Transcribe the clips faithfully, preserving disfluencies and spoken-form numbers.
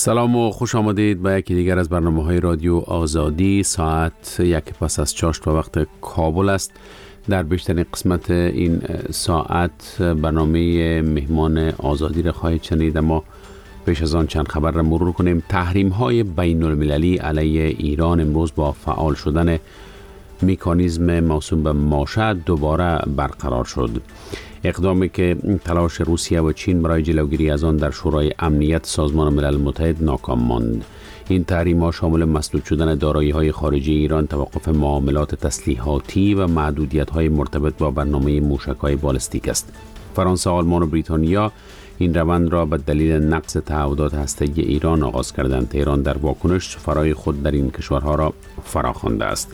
سلام و خوش آمدید به یکی دیگر از برنامه‌های رادیو آزادی. ساعت یک پس از چاشت و وقت کابل است. در بیشترین قسمت این ساعت برنامه مهمان آزادی را خواهید شنید، اما پیش از آن چند خبر را مرور کنیم. تحریم‌های بین المللی علیه ایران امروز با فعال شدن مکانیزم موسوم به ماشه دوباره برقرار شد. اقدامی که تلاش روسیه و چین برای جلوگیری از آن در شورای امنیت سازمان ملل متحد ناکام ماند. این تحریم‌ها شامل مسدود شدن دارایی‌های خارجی ایران، توقف معاملات تسلیحاتی و محدودیت‌های مرتبط با برنامه موشک‌های بالستیک است. فرانسه، آلمان و بریتانیا این روند را به دلیل نقض تعهدات هسته‌ای ایران آغاز کردند. تهران در واکنش سفرای خود در این کشورها را فراخوانده است.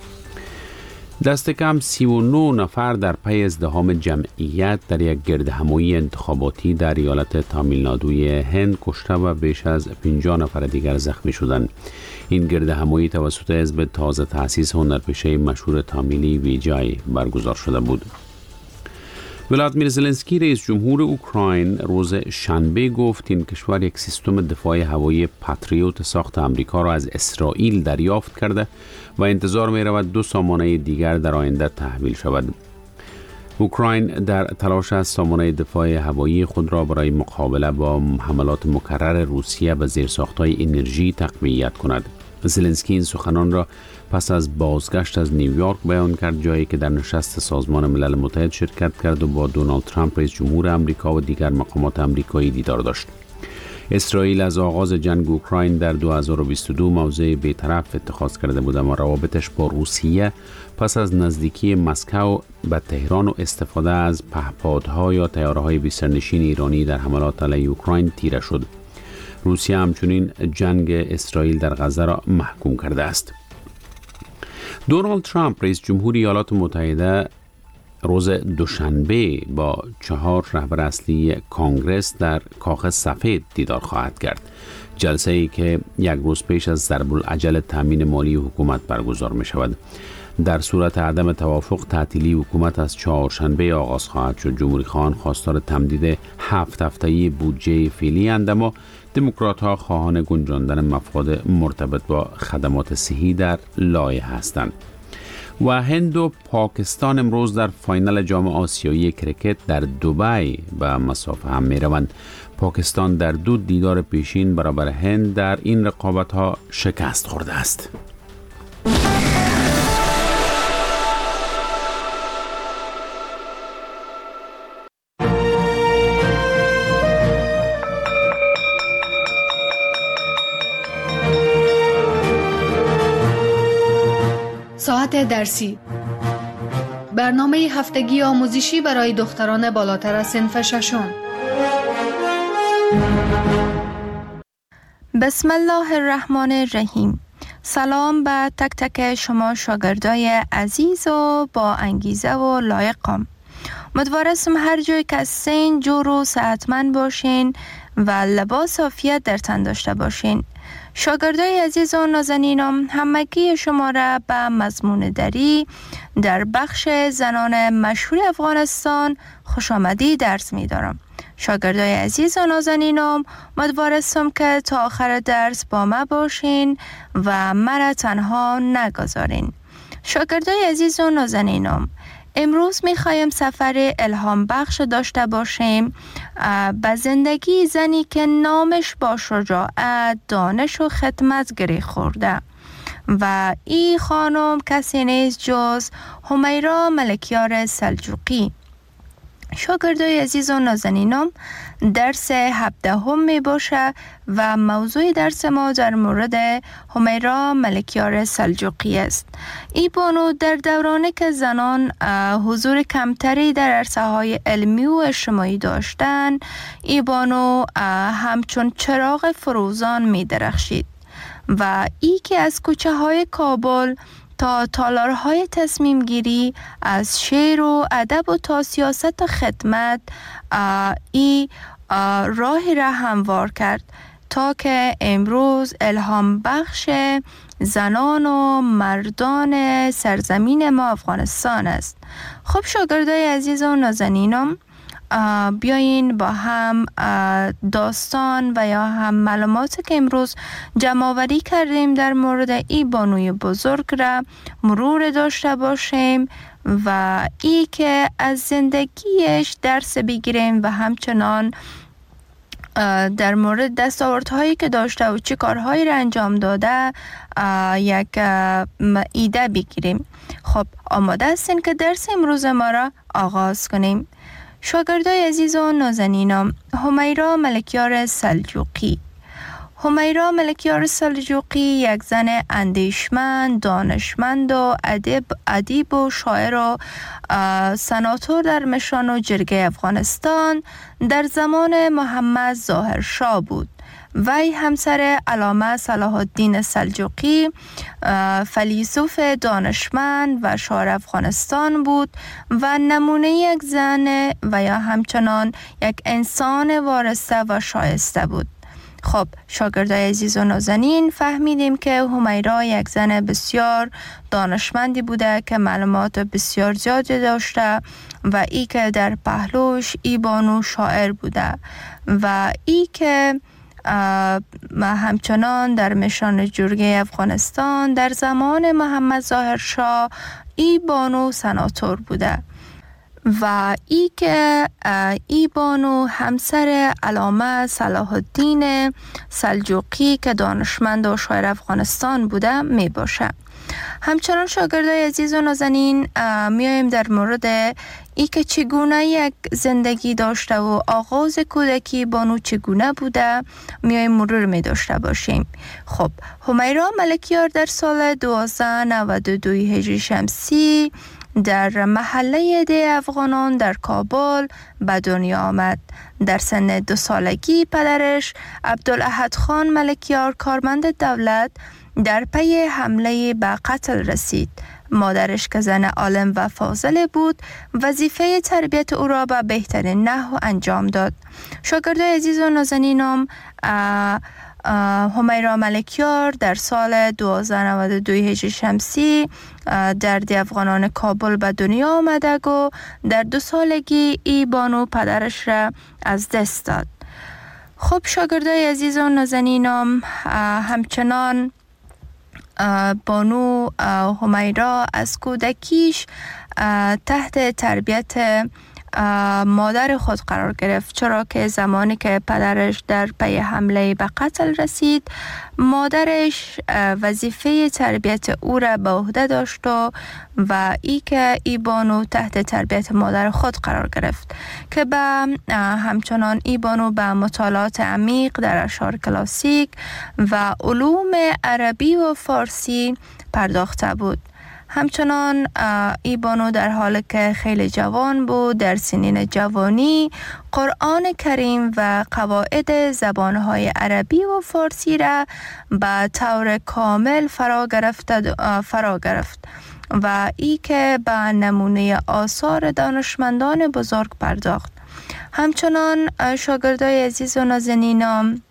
دست کم سی و نه نفر در پی ازدحام جمعیت در یک گردهمایی انتخاباتی در ایالت تامیلنادوی هند کشته و بیش از پنجاه نفر دیگر زخمی شدند. این گردهمایی توسط حزب تازه تأسیس هنرپیشه مشهور تامیلی ویجای برگزار شده بود. ولادیمیر زلنسکی رئیس جمهور اوکراین روز شنبه گفت این کشور یک سیستم دفاع هوایی پاتریوت ساخت آمریکا را از اسرائیل دریافت کرده و انتظار می رود دو سامانه دیگر در آینده تحویل شود. اوکراین در تلاش است سامانه دفاع هوایی خود را برای مقابله با حملات مکرر روسیه به زیرساخت‌های انرژی تقویت کند. زلنسکی این سخنان را پس از بازگشت از نیویورک بیان کرد، جایی که در نشست سازمان ملل متحد شرکت کرد و با دونالد ترامپ رئیس جمهور آمریکا و دیگر مقامات آمریکایی دیدار داشت. اسرائیل از آغاز جنگ اوکراین در دو هزار و بیست و دو موضع بی‌طرف اتخاذ کرده بود، اما روابطش با روسیه پس از نزدیکی مسکو به تهران و استفاده از پهپادها یا طیاره‌های بی‌سرنشین ایرانی در حملات علیه اوکراین تیره شد. روسیه همچنین جنگ اسرائیل در غزه را محکوم کرده است. دونالد ترامپ رئیس جمهور ایالات متحده روز دوشنبه با چهار رهبر اصلی کانگرس در کاخ سفید دیدار خواهد کرد. جلسه ای که یک روز پیش از ضرب العجل تامین مالی حکومت برگزار می شود. در صورت عدم توافق تعطیلی حکومت از چهارشنبه آغاز خواهد شد. جمهوری خواهان خواستار تمدید هفت هفته‌ای بودجه فعلی اند، اما دموکرات ها خواهان گنجاندن مفاد مرتبط با خدمات صحی در لایحه هستند. و هند و پاکستان امروز در فاینال جام آسیایی کرکت در دبی به مسافه هم می روند. پاکستان در دو دیدار پیشین برابر هند در این رقابت ها شکست خورده است. ساعت درسی، برنامه هفتگی آموزشی برای دختران بالاتر از صنف ششم. بسم الله الرحمن الرحیم. سلام به تک تک شما شاگردای عزیز و با انگیزه و لایقم. امیدوارم هر جای که هستین جور و صحتمند باشین و لباس عافیت در تن داشته باشین. شاگردای عزیز و نازنینم، همگی شما را به مضمون دری در بخش زنان مشهور افغانستان خوش آمدی درس می دارم. شاگردای عزیز و نازنینم، امیدوارم که تا آخر درس با ما باشین و مرا تنها نگذارین. شاگردای عزیز و نازنینم، امروز میخوایم سفر الهام بخش داشته باشیم به زندگی زنی که نامش با شجاعت، دانش و خدمت گره خورده و این خانم کسی نیست جز همیرا ملکیار سلجوقی. شاگردای عزیز و نازنینم، درس هفدهم می باشه و موضوع درس ما در مورد همیرا ملکیار سلجوقی است. این بانو در دورانی که زنان حضور کمتری در عرصه‌های علمی و اجتماعی داشتن، این بانو همچون چراغ فروزان می درخشید و ای که از کوچه های کابل تا تالارهای تصمیم گیری، از شعر و ادب و تا سیاست و خدمت ای راهی را هموار کرد تا که امروز الهام بخش زنان و مردان سرزمین ما افغانستان است. خب شاگردای عزیز و نازنینم، بیاین با هم داستان و یا هم معلوماتی که امروز جمع آوری کردیم در مورد این بانوی بزرگ را مرور داشته باشیم و ای که از زندگیش درس بگیریم و همچنان در مورد دستاوردهایی که داشته و چه کارهایی را انجام داده یک ایده بگیریم. خب آماده هستین که درس امروز ما را آغاز کنیم. شاگردای عزیز و نازنینم، همیرا ملکیار سلجوقی. همیرا ملکیار سلجوقی یک زن اندیشمند، دانشمند و ادیب ادیب و شاعر و سناتور در مشران و جرگه افغانستان در زمان محمد ظاهر شاه بود. وی همسر علامه صلاح الدین سلجوقی فیلسوف دانشمند و شاعر افغانستان بود و نمونه یک زن و یا همچنان یک انسان وارسته و شایسته بود. خب شاگردای عزیز و نازنین، فهمیدیم که همیرا یک زن بسیار دانشمندی بوده که معلومات بسیار زیادی داشته و ای که در پهلوش ای بانو شاعر بوده و ای که همچنان در مشران جرگه افغانستان در زمان محمد ظاهر شاه ای بانو سناتور بوده و ای که ای بانو همسر علامه صلاح الدین سلجوقی که دانشمند و شاعر افغانستان بوده می باشه. همچنان شاگردای عزیز و نازنین، میایم در مورد ای که چگونه یک زندگی داشته و آغاز کودکی بانو چگونه بوده میایم مرور می داشته باشیم. خب همیرا ملکیار در سال دوازده نود و دو هجری شمسی در محله ده افغانان در کابل به دنیا آمد. در سن دو سالگی پدرش عبدالاحد خان ملکیار کارمند دولت در پی حمله به قتل رسید. مادرش که زن عالم و فاضل بود وظیفه تربیت او را به بهترین نحو انجام داد. شاگردای عزیز و نازنینم، همیرا ملکیار در سال دوازده نود و دو هجری شمسی در دی افغانان کابل به دنیا آمده و در دو سالگی ای بانو پدرش را از دست داد. خب شاگردای عزیز و نازنینم، همچنان بانو همیرا از کودکیش تحت تربیت مادر خود قرار گرفت، چرا که زمانی که پدرش در پی حمله به قتل رسید مادرش وظیفه تربیت او را به عهده داشت و ای که ای بانو تحت تربیت مادر خود قرار گرفت که به همچنان ای بانو به مطالعات عمیق در اشعار کلاسیک و علوم عربی و فارسی پرداخته بود. همچنان ای بانو در حالی که خیلی جوان بود در سنین جوانی قرآن کریم و قواعد زبانهای عربی و فارسی را به طور کامل فرا گرفت فرا گرفت و ای که به نمونه آثار دانشمندان بزرگ پرداخت. همچنان شاگردای عزیز و نازنینم،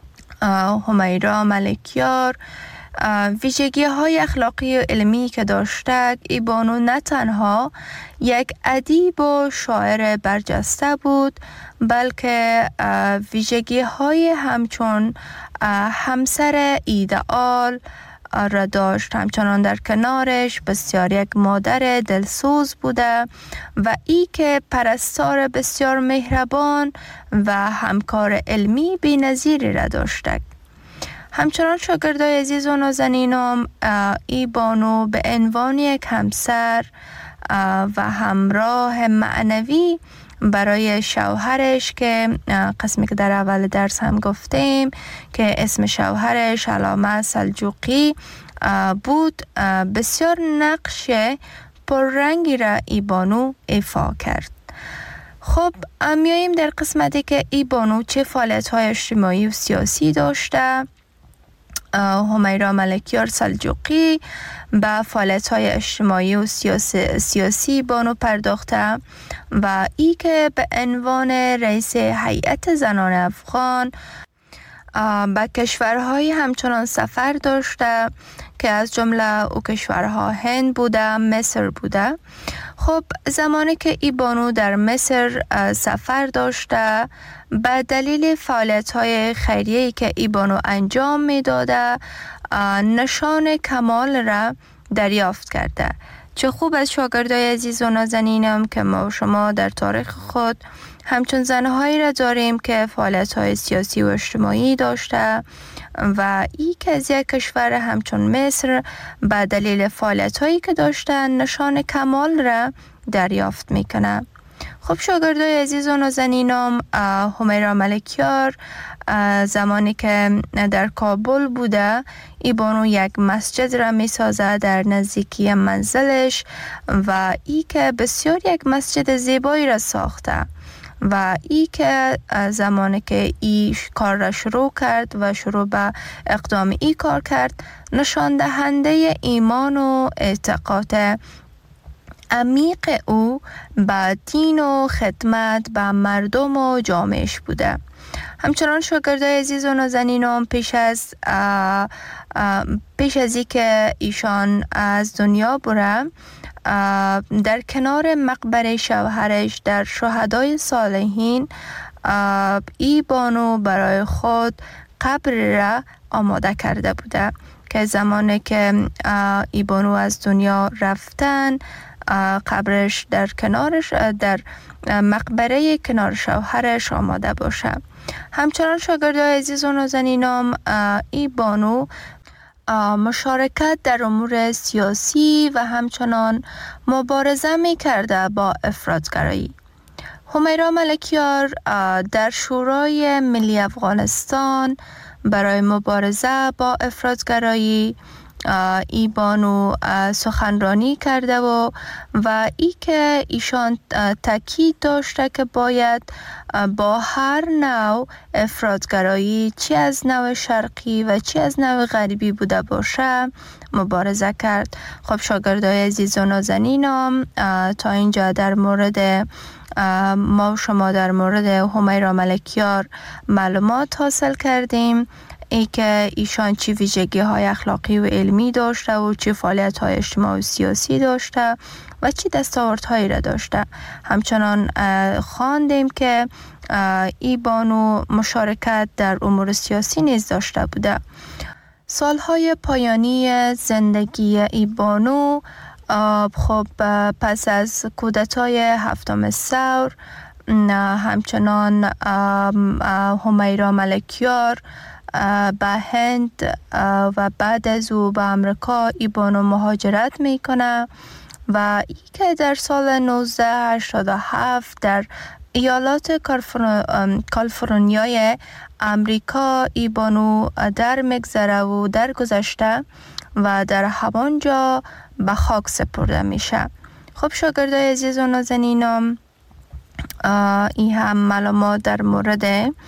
همیرا ملکیار ویژگی های اخلاقی و علمی که داشته، ای بانو نه تنها یک ادیب و شاعر برجسته بود بلکه ویژگی های همچون همسر ایدئال را داشت. همچنان در کنارش بسیار یک مادر دلسوز بوده و ای که پرستار بسیار مهربان و همکار علمی بی‌نظیری را داشته. همچنان شاگردای عزیز و نازنینم، ای بانو به عنوان یک همسر و همراه معنوی برای شوهرش که قسمی که در اول درس هم گفتیم که اسم شوهرش علامه سلجوقی بود، بسیار نقش پررنگی را ای بانو ایفا کرد. خب میاییم در قسمتی که ای بانو چه فعالیت‌های اجتماعی و سیاسی داشته. همیرا ملکیار سلجوقی به فعالیت‌های اجتماعی و سیاسی, سیاسی بانو پرداخته و ای که به عنوان رئیس هیئت زنان افغان به کشورهای همچنان سفر داشته که از جمله او کشورها هند بوده، مصر بوده. خب زمانی که ای بانو در مصر سفر داشته، به دلیل فعالیت‌های خیریه‌ای که ای بانو انجام می‌داده، نشان کمال را دریافت کرده. چه خوب از شاگردای عزیز و نازنینم که ما و شما در تاریخ خود همچون زنهایی را داریم که فعالیت‌های سیاسی و اجتماعی داشته و ای که از یک کشور همچون مصر به دلیل فعالیت‌هایی که داشته نشان کمال را دریافت میکنه. خب شاگردای عزیز و نازنینم، همیرا ملکیار زمانی که در کابل بوده، ای بانو یک مسجد را می سازه در نزدیکی منزلش و ای که بسیار یک مسجد زیبایی را ساخته و ای که زمانی که ای کار را شروع کرد و شروع به اقدام ای کار کرد، نشان دهنده ایمان و اعتقاد عمیق او به دین و خدمت به مردم و جامعهش بوده. همچنان شاگردای عزیز و نازنینم پیش از اه اه پیش از ای که ایشان از دنیا بره، در کنار مقبره شوهرش در شهدای صالحین ای بانو برای خود قبر را آماده کرده بوده که زمانی که ای بانو از دنیا رفتن، قبرش در کنارش در مقبره کنار شوهرش آماده باشه. همچنان شاگردای عزیز و نازنینم، ای بانو مشارکت در امور سیاسی و همچنان مبارزه می کرده با افراطگرایی. همیرا ملکیار در شورای ملی افغانستان برای مبارزه با افراطگرایی ای بانو سخنرانی کرده و و ای که ایشان تاکید داشته که باید با هر نوع افراطگرایی، چی از نوع شرقی و چی از نوع غربی بوده باشه، مبارزه کرد. خب شاگردای عزیز و نازنینم، تا اینجا در مورد ما شما در مورد همیرا ملکیار معلومات حاصل کردیم، ای که ایشان چی ویژگی های اخلاقی و علمی داشته و چی فعالیت های اجتماعی و سیاسی داشته و چی دستاوردهایی را داشته. همچنان خواندیم که ای بانو مشارکت در امور سیاسی نیز داشته بوده. سالهای پایانی زندگی ای بانو، خب پس از کودتای هفتم ثور، همچنان همیرا ملکیار به هند و بعد از او به امریکا ای بانو مهاجرت میکنه و ای که در سال نوزده هشتاد و هفت در ایالات کالیفرنیای امریکا ای بانو در مگذره و در گذشته و در همانجا به خاک سپرده میشه. خب شاگردای عزیز و نازنینم، این هم معلومات در مورد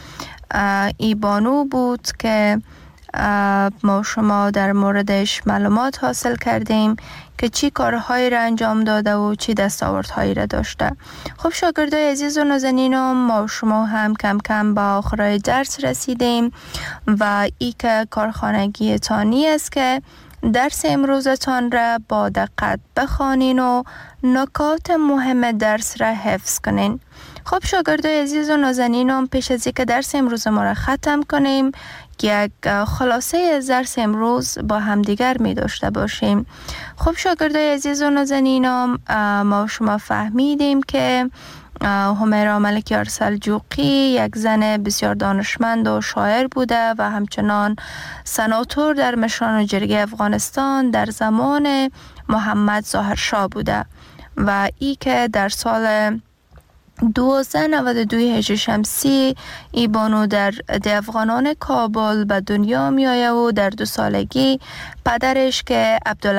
ای بانو بود که ما شما در موردش معلومات حاصل کردیم که چی کارهایی را انجام داده و چی دستاوردهایی را داشته. خب شاگردای عزیز و نازنینم، ما شما هم کم کم با آخرای درس رسیدیم و ای که کارخانگی تانی است که درس امروزتان را با دقت بخوانین و نکات مهم درس را حفظ کنین. خب شاگردای عزیز و نازنینم، پیش از اینکه درس امروز ما را ختم کنیم، یک خلاصه از درس امروز با همدیگر می داشته باشیم. خب شاگردای عزیز و نازنینم، ما شما فهمیدیم که همیرا ملکیار سلجوقی یک زن بسیار دانشمند و شاعر بوده و همچنان سناتور در مشران و جرگه افغانستان در زمان محمد ظاهر شاه بوده و ای که در سال دوازده نود و دو هجری شمسی ای بانو در ده افغانان کابل به دنیا می آید و در دو سالگی پدرش که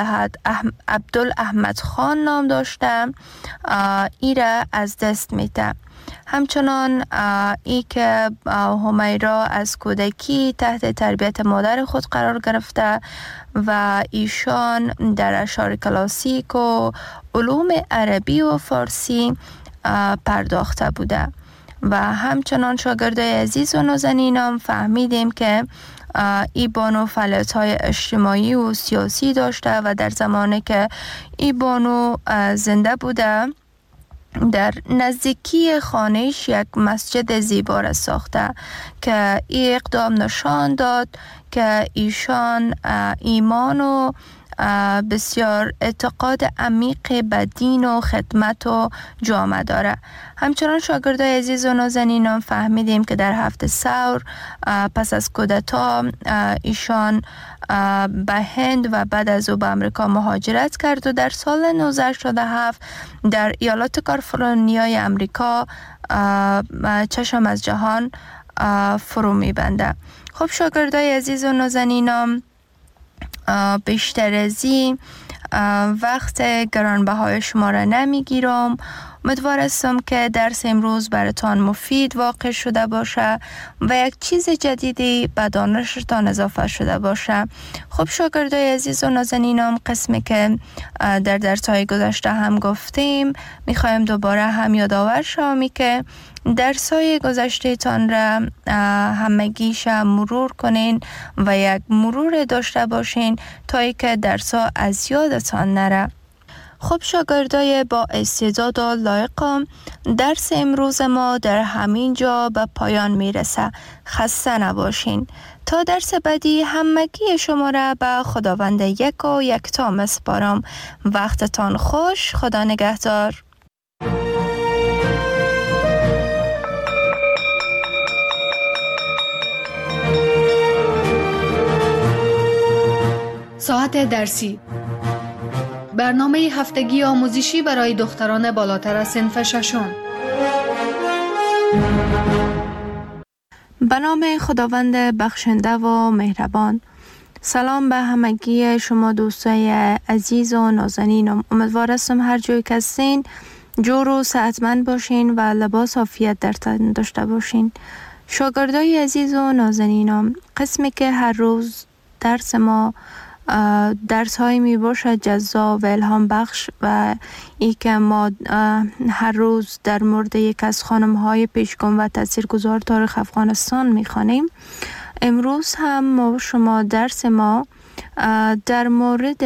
عبدالاحمد خان نام داشته ای را از دست میده. همچنان ای که همیرا از کودکی تحت تربیت مادر خود قرار گرفته و ایشان در اشعار کلاسیک و علوم عربی و فارسی پرداخته بوده. و همچنان شاگردای عزیز و نازنینم فهمیدیم که ای بانو فعالیت‌های اجتماعی و سیاسی داشته و در زمانی که ای بانو زنده بوده در نزدیکی خانهش یک مسجد زیبا را ساخته که این اقدام نشان داد که ایشان ایمان و بسیار اعتقاد عمیق به دین و خدمت و جامعه داره. همچنان شاگردای عزیز و نازنینم فهمیدیم که در هفته ثور پس از کودتا ایشان به هند و بعد از او به امریکا مهاجرت کرد و در سال نوزده هشتاد و هفت در ایالات کالیفرنیای امریکا چشم از جهان فرو میبنده. خب شاگردای عزیز و نازنینم، بیشتر از این وقت گرانبهای شما را نمیگیرم. امیدوار هستم که درس امروز براتان مفید واقع شده باشه و یک چیز جدیدی به دانشتان اضافه شده باشه. خب شاگردای عزیز و نازنینم، قسمی که در درس‌های گذشته هم گفتیم میخوایم دوباره هم یادآور شویم که درس‌های گذشته تان را همگیش مرور کنین و یک مرور داشته باشین تا ای که درس‌ها از یادتان نره. خب شاگردای با استعداد و لایقم، درس امروز ما در همین جا به پایان میرسه. خسته نباشین. تا درس بعدی همگی شما را به خداوند یک و یکتا میسپارم. وقتتان خوش. خدا نگهدار. ساعت درسی، برنامه هفتگی آموزشی برای دختران بالاتر از صنف ششم. به نام خداوند بخشنده و مهربان. سلام به همگی شما دوستای عزیز و نازنینم. امیدوار هستم هر جایی که هستین جور و صحتمند باشین و لباس عافیت در تن داشته باشین. شاگردای عزیز و نازنینم، قسمی که هر روز درس ما درس های می باشد جذاب و الهام بخش و ای که ما هر روز در مورد یک از خانم های پیشگام و تاثیرگذار تاریخ افغانستان می خوانیم. امروز هم ما شما درس ما در مورد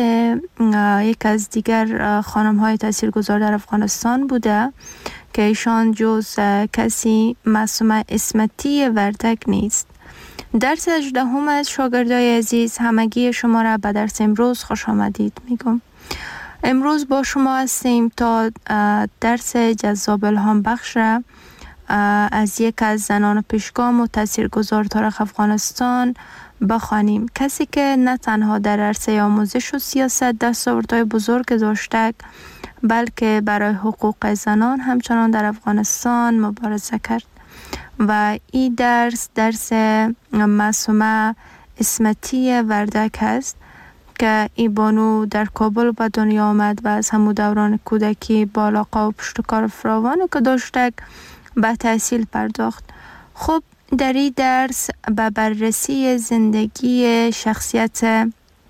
یک از دیگر خانم های تاثیرگذار در افغانستان بوده که ایشان جز کسی معصومه اسمتی وردک نیست. درس هجدهم از شاگردای عزیز، همگی شما را به درس امروز خوش آمدید میگم. امروز با شما هستیم تا درس جذاب الهام بخش را از یک از زنان پیشگام و تاثیرگذار تاریخ افغانستان بخوانیم. کسی که نه تنها در عرصه آموزش و سیاست دستاوردهای بزرگ داشته بلکه برای حقوق زنان همچنان در افغانستان مبارزه کرد و این درس درس معصومه اسمتی وردک است که این بانو در کابل به دنیا آمد و از همون دوران کودکی با علاقه و پشتکار فراوانی که داشته به تحصیل پرداخت. خب در این درس به بررسی زندگی شخصیت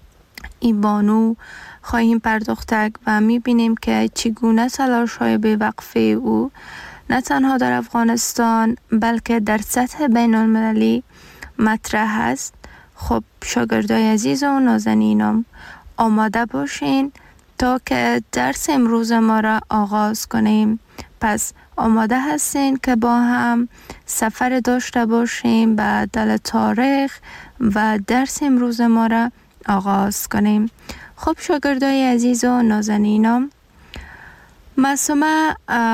این بانو خواهیم پرداخت و میبینیم که چگونه تلاش‌های بی‌وقفه او نه تنها در افغانستان بلکه در سطح بین المللی مطرح است. خب شاگردای عزیز و نازنینم، آماده باشین تا که درس امروز ما را آغاز کنیم. پس آماده هستین که با هم سفر داشته باشیم به دل تاریخ و درس امروز ما را آغاز کنیم. خب شاگردای عزیز و نازنینم، معصومه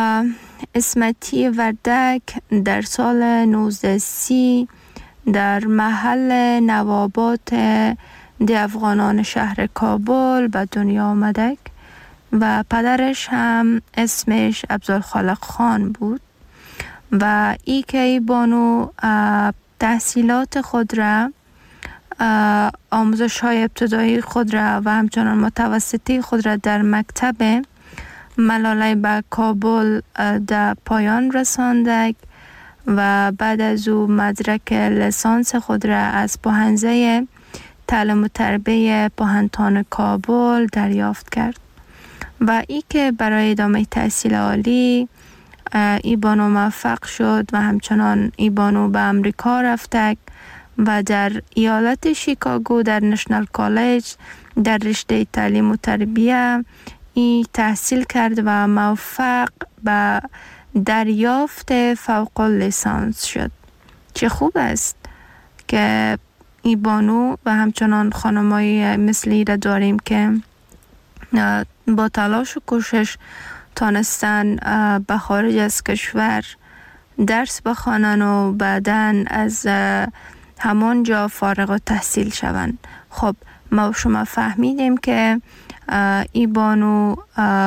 اسمتی وردک در سال نوزده سی در محل نوابات دی افغانان شهر کابل به دنیا آمده و پدرش هم اسمش عبدالخالق خان بود و ای که ای بانو تحصیلات خود را، آموزش های ابتدایی خود را و همچنان متوسطی خود را در مکتب ملاله به کابل در پایان رسانده و بعد از او مدرک لیسانس خود را از پوهنځی تعلیم و تربیه پوهنتون کابل دریافت کرد و ای که برای ادامه تحصیل عالی ای بانو موفق شد و همچنان ای بانو به امریکا رفته و در ایالت شیکاگو در نشنال کالج در رشته تعلیم و تربیه ای تحصیل کرد و موفق به دریافت فوق لیسانس شد. چه خوب است که ای بانو و همچنان خانمایی مثلی را داریم که با تلاش و کوشش تانستن به خارج از کشور درس بخوانن و بعداً از همان جا فارغ التحصیل شوند. خب ما شما فهمیدیم که ای بانو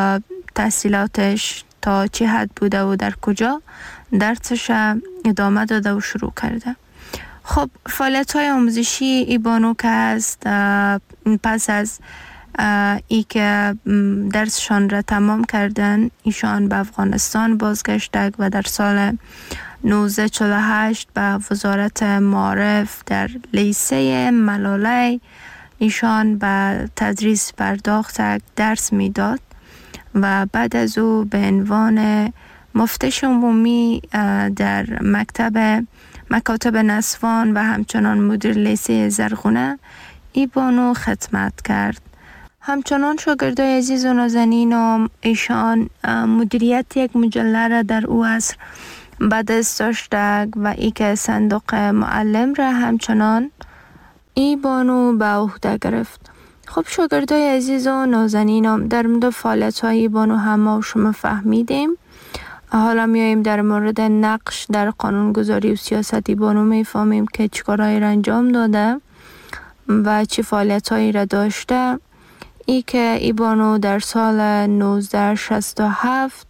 تحصیلاتش تا چه حد بوده و در کجا درسش ادامه داده و شروع کرده. خب فعالیت های آموزشی ای بانو که هست پس از ای که درسشان را تمام کردن ایشان به افغانستان بازگشتند و در سال نوزده چهل و هشت به وزارت معارف در لیسه ملاله ایشان به تدریس پرداخت درس میداد و بعد از او به عنوان مفتش عمومی در مکتب مکاتب نسوان و همچنان مدیر لیسه زرغونه ای بانو خدمت کرد. همچنان شاگردای عزیز و نازنین ایشان مدیریت یک مجله را در او عصر به دست داشته و ای که صندوق معلم را همچنان ای بانو به عهده گرفت. خب شاگردای عزیز و نازنین در مورد فعالیت های ای بانو هم ما شما فهمیدیم. حالا میاییم در مورد نقش در قانونگذاری و سیاست ای بانو میفهمیم که چیکارهایی را انجام داده و چه فعالیت هایی را داشته. ای که ای بانو در سال نوزده شصت و هفت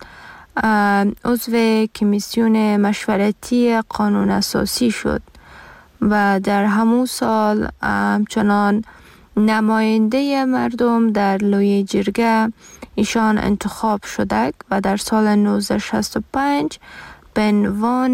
عضو کمیسیون مشورتی قانون اساسی شد و در همون سال همچنان نماینده مردم در لوی جرگه ایشان انتخاب شده و در سال نوزده شصت و پنج به عنوان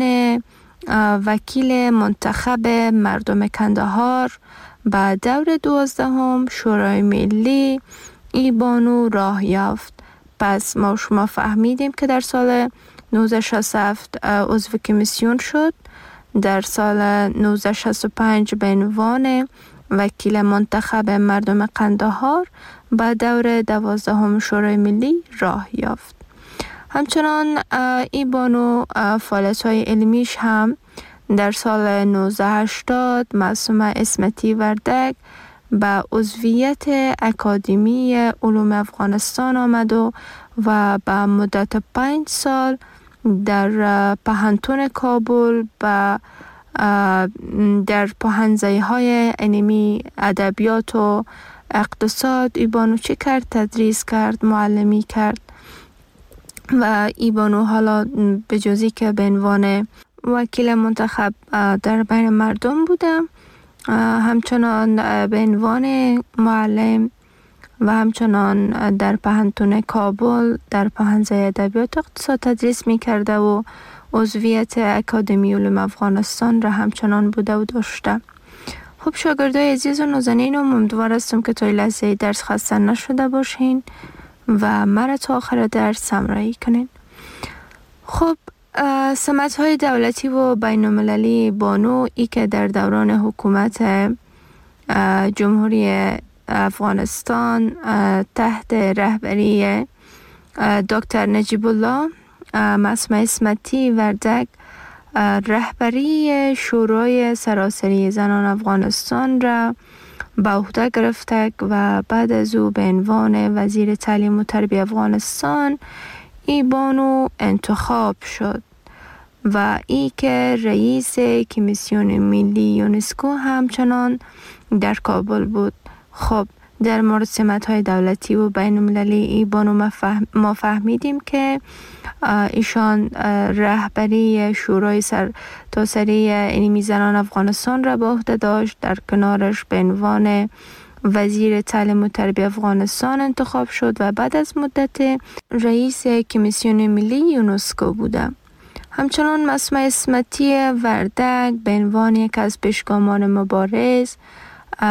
وکیل منتخب مردم کندهار با دور دوازدهم شورای ملی ای بانو راه یافت. پس ما شما فهمیدیم که در سال نوزده شصت و هفت عضو کمیسیون شد، در سال نوزده شصت و پنج به عنوان وکیل منتخب مردم قندهار با دور دوازدهم شورای ملی راه یافت. همچنان ای بانو فعالیت‌های علمیش هم در سال نوزده هشتاد معصومه اسمتی وردک به عضویت اکادمی علوم افغانستان آمد و و به مدت پنج سال در پهنتون کابل و در پوهنځی های علمی ادبیات و اقتصاد ای بانو چه کرد؟ تدریس کرد، معلمی کرد و ای بانو حالا به جزی که به عنوان وکیل منتخب در بین مردم بودم، همچنان به عنوان معلم و همچنان در پهنتون کابل در پوهنځی ادبیات و اقتصاد تدریس می کرده و عضویت اکادمی علوم افغانستان را همچنان بوده و داشته. خب شاگردای عزیز و نازنین، امیدوار هستم که تا لحظه درس خسته نشده باشین و مرا تا آخر درس همراهی کنین. خب سمت های دولتی و بین المللی بانو ای که در دوران حکومت جمهوری افغانستان تحت رهبری دکتر نجیب الله معصومه اسمتی وردک رهبری شورای سراسری زنان افغانستان را به عهده گرفته و بعد از او به عنوان وزیر تعلیم و تربیت افغانستان ای بانو انتخاب شد و ای که رئیس کمیسیون ملی یونسکو همچنان در کابل بود. خب در مورد سمت‌های دولتی و بین المللی ای بانو ما فهمیدیم که ایشان رهبری شورای سر تاسری علمی زنان افغانستان را به عهده داشت. در کنارش به عنوان وزیر تعلیم و تربیت افغانستان انتخاب شد و بعد از مدت رئیس کمیسیون ملی یونسکو بوده. همچنان معصومه اسمتی وردک به عنوان یک از پیشگامان مبارز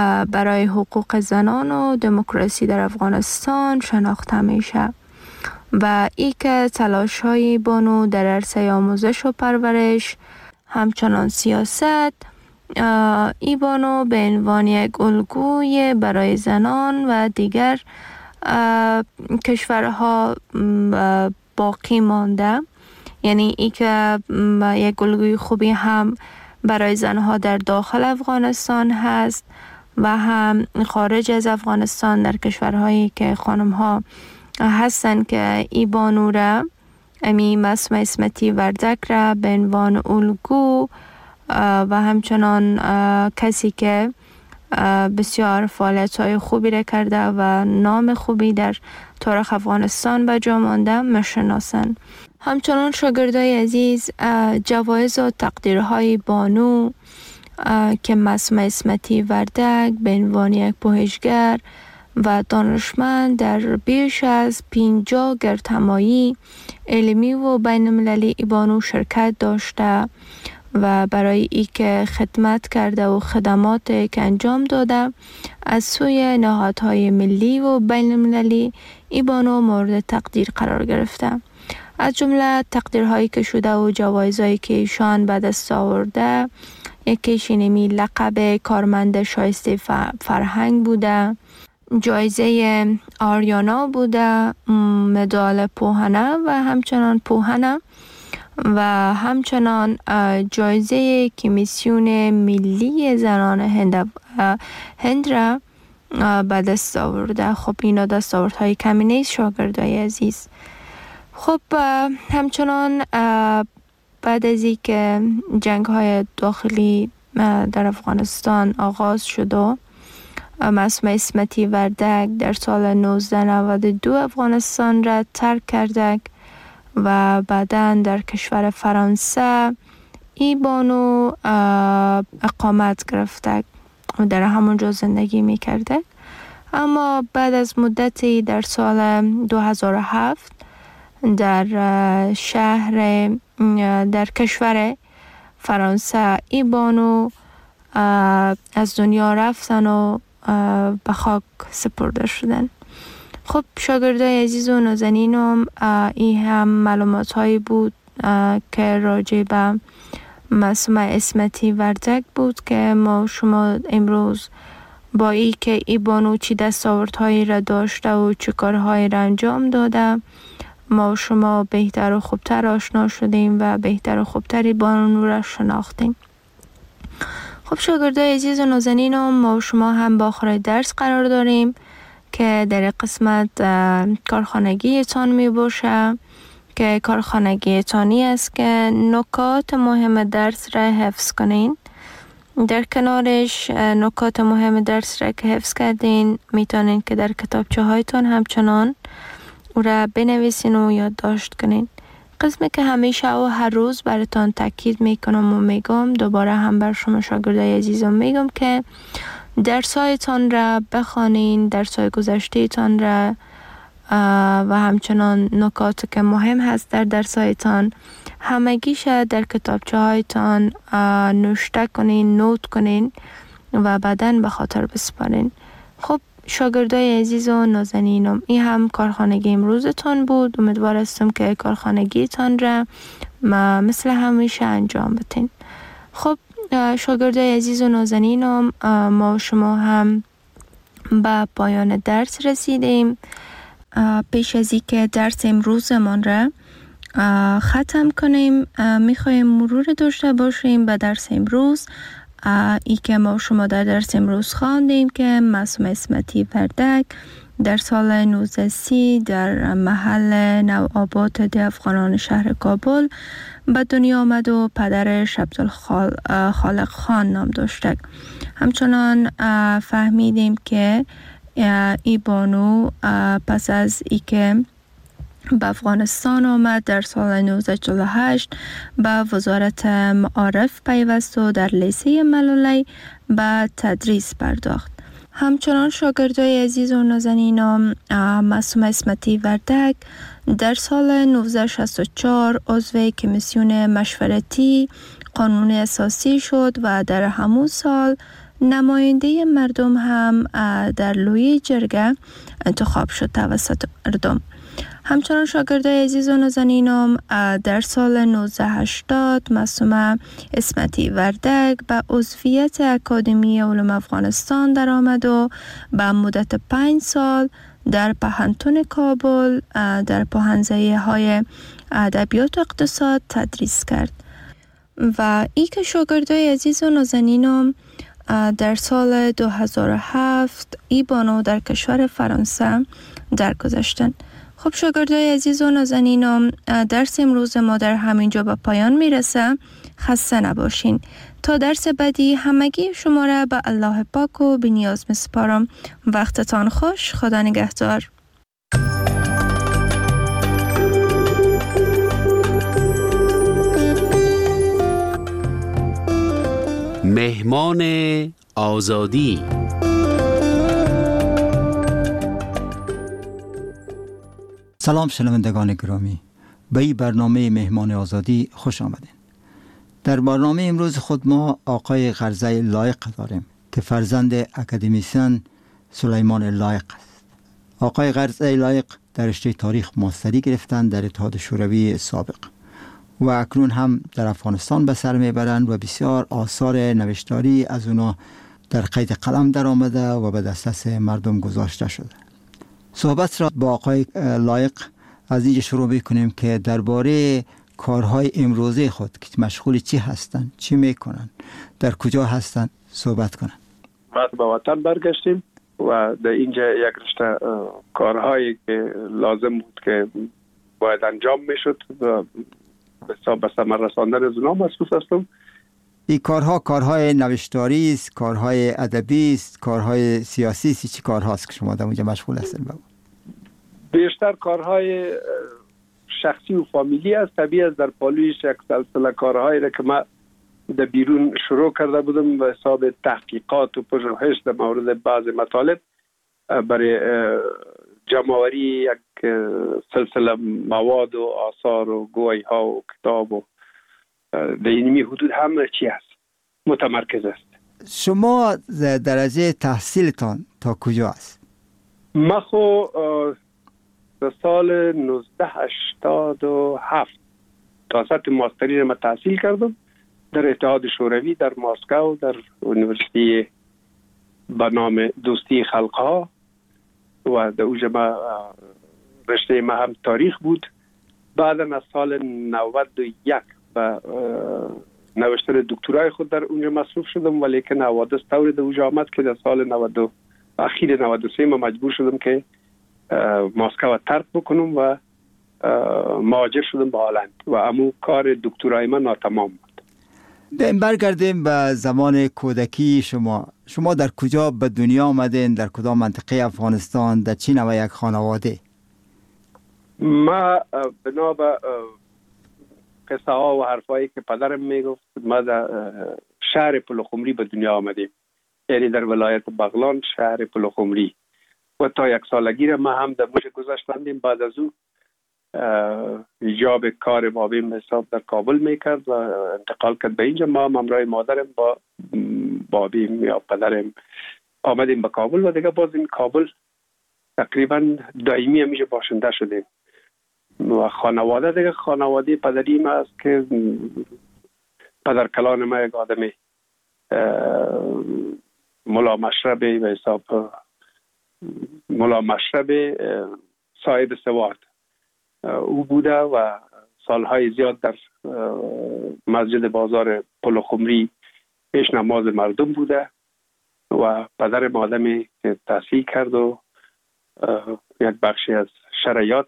برای حقوق زنان و دموکراسی در افغانستان شناخته میشه و ای که تلاش های بانو در عرصه آموزش و پرورش همچنان سیاست، ای بانو به عنوان یک الگوی برای زنان و دیگر کشورها باقی مانده. یعنی ای که یک الگوی خوبی هم برای زنها در داخل افغانستان هست و هم خارج از افغانستان در کشورهایی که خانم ها هستن که ای بانو را، امی مسمع اسمتی وردک را به عنوان الگو و همچنان کسی که بسیار فعالیت های خوبی را کرده و نام خوبی در تاریخ افغانستان به جا مانده میشناسند. همچنان شاگردای عزیز، جوایز و تقدیرهای بانو که مسمع اسمتی وردک به عنوان یک پژوهشگر و دانشمند در بیش از پنجاه گردهمایی علمی و بین المللی ای بانو شرکت داشته و برای ای که خدمت کرده و خدمات که انجام داده از سوی نهادهای ملی و بین المللی ای بانو مورد تقدیر قرار گرفته. از جمله تقدیرهایی که شده و جوایزهایی که ایشان به دست آورده، یکیش اینمی لقب کارمند شایسته فرهنگ بوده، جایزه آریانا بوده، مدال پوهنه و همچنان پوهنه و همچنان جایزه کمیسیون ملی زنان هند هند را به دست آورده. خب اینا دستاوردهای کمی نیست شاگردای عزیز. خب همچنان بعد از این که جنگ های داخلی در افغانستان آغاز شد و مسمع اسمتی وردک در سال نوزده نود و دو افغانستان را ترک کرده و بعداً در کشور فرانسه ای بانو اقامت گرفته و در همونجا زندگی می کرده. اما بعد از مدتی در سال دو هزار و هفت در شهر در کشور فرانسه ای بانو از دنیا رفتن و به خاک سپرده شدن. خب شاگردای عزیز و نازنینم، این هم معلومات هایی بود که راجع به مسمع اسمتی وردک بود که ما شما امروز با ای که ای بانو چی دستاوردهایی را داشته و چه کارهایی را انجام داده ما شما بهتر و خوبتر آشنا شدیم و بهتر و خوبتری بانو را شناختیم. خب شاگردای عزیز و نازنینم، ما شما هم با آخر درس قرار داریم که در قسمت کارخانگی تان می باشه که کارخانگی تانی است که نکات مهم درس را حفظ کنین. در کنارش نکات مهم درس را که حفظ کردین میتونین که در کتابچه هایتان همچنان او را بنویسین و یادداشت کنین. قسمی که همیشه و هر روز براتان تاکید میکنم و میگم، دوباره هم بر شما شاگردای عزیزم میگم که درسایتان را بخوانین، درسای گذشته تان را و همچنان نکات که مهم هست در درسایتان همگیش در کتابچه هایتان نوشته کنین، نوت کنین و بعداً به خاطر بسپارین. خب شاگردای عزیز و نازنینم، این هم کارخانگی امروزتان بود. امیدوار هستم که کارخانگیتان را مثل همیشه انجام بدین. خب شاگردای عزیز و نازنینم، ما شما هم به پایان درس رسیدیم. پیش از اینکه درس امروزمان را ختم کنیم میخوایم مرور داشته باشیم به درس امروز. ای که ما شما در درس امروز خواندیم که مسمع اسمتی وردک در سال نوزده سی در محل نوآباد ده افغانان شهر کابل به دنیا آمد و پدرش عبدالخالق خان نام داشته. همچنان فهمیدیم که ای بانو پس از ای که به افغانستان آمد در سال نوزده چهل و هشت به وزارت معارف پیوست و در لیسه ملولی به تدریس پرداخت. همچنان شاگردای عزیز و نازنینم، مسمع اسمتی وردک در سال نوزده شصت و چهار عضو کمیسیون مشورتی قانون اساسی شد و در همون سال نماینده مردم هم در لوی جرگه انتخاب شد توسط مردم. همچنان شاگردای عزیز و نازنینم در سال نوزده هشتاد معصومه اسمتی وردک به عضویت اکادمی علوم افغانستان در آمد و به مدت پنج سال در پهنتون کابل در پوهنځی های ادبیات و اقتصاد تدریس کرد و ای که شاگردای عزیز و نازنینم در سال دو هزار و هفت ای بانو در کشور فرانسه درگذشتند. خب شاگردای عزیز و نازنینم، درس امروز ما در همینجا به پایان میرسه. خسته نباشین. تا درس بعدی همگی شما را به الله پاک و بی نیاز میسپارم. وقتتان خوش. خدا نگهدار. مهمان آزادی. سلام شنوندگان گرامی، به این برنامه مهمان آزادی خوش آمدین. در برنامه امروز خود ما آقای غرزه لایق داریم که فرزند اکادمیسین سلیمان لایق است. آقای غرزه لایق در رشته تاریخ ماستری گرفتند در اتحاد شوروی سابق و اکنون هم در افغانستان به سر میبرند و بسیار آثار نوشتاری از اونا در قید قلم در آمده و به دسترس مردم گذاشته شده. صحبت را با آقای لایق از اینجا شروع میکنیم که درباره کارهای امروزه خود که مشغول چی هستند، چی میکنن، در کجا هستند صحبت کنن. بعد به وطن برگشتیم و در اینجا یک رشته کارهایی که لازم بود که باید انجام میشد و به ثمر رساندن از اونها مصروف هستم. این کارها کارهای نوشتاری است، کارهای ادبی است، کارهای سیاسی است، چی کارهاست که شما در اونجا مشغول هستید؟ بیشتر کارهای شخصی و فامیلی است. طبیعی است در پالویش یک سلسله کارهایی را که من در بیرون شروع کرده بودم به حساب تحقیقات و پژوهش در مورد بعض مطالب برای جمع‌آوری یک سلسله مواد و آثار و گویی ها و کتاب و در اینمی حدود هم چی است متمرکز است. شما درجه تحصیلتان تا کجا است؟ من خو در سال نوزده هشتاد و هفت تا سطح ماستری را تحصیل کردم در اتحاد شوروی در مسکو در یونیورسیتی به نام دوستی خلقها و در اونجا ما رشته ما هم تاریخ بود. بعدا از سال نود و یک و نوشتن دکترای خود در اونجا مصروف شدم، ولی که حوادث طوری در اونجا آمد که در سال نود اخیر نود و سه ما مجبور شدم که مسکو ترک بکنم و مهاجر شدم به هلند و امو کار دکترای من ناتمام بود. برگردیم به زمان کودکی شما. شما در کجا به دنیا آمدین؟ در کدام منطقه افغانستان؟ در چی نوع یک خانواده؟ ما بنا به قصه ها و حرفایی که پدرم میگفت ما در شهر پلخمری به دنیا آمدیم، یعنی در ولایت بغلان شهر پلخمری و تا یک سالگی را ما هم در موش گذاشتندیم. بعد از او ایجاب کار بابیم حساب در کابل میکرد و انتقال کرد به اینجا. ما هم همراه مادرم با بابیم یا پدرم آمدیم به کابل و دیگه باز این کابل تقریبا دائمی همیشه باشنده شدیم و خانواده دیگه خانواده پدری ما است که پدر کلان ما یک آدمی ملا مشربی به حساب ملا مشربی صاحب سواد او بوده و سالهای زیاد در مسجد بازار پلخمری پیش نماز مردم بوده و پدر آدمی که تحصیل کرد و یک بخشی از شرایط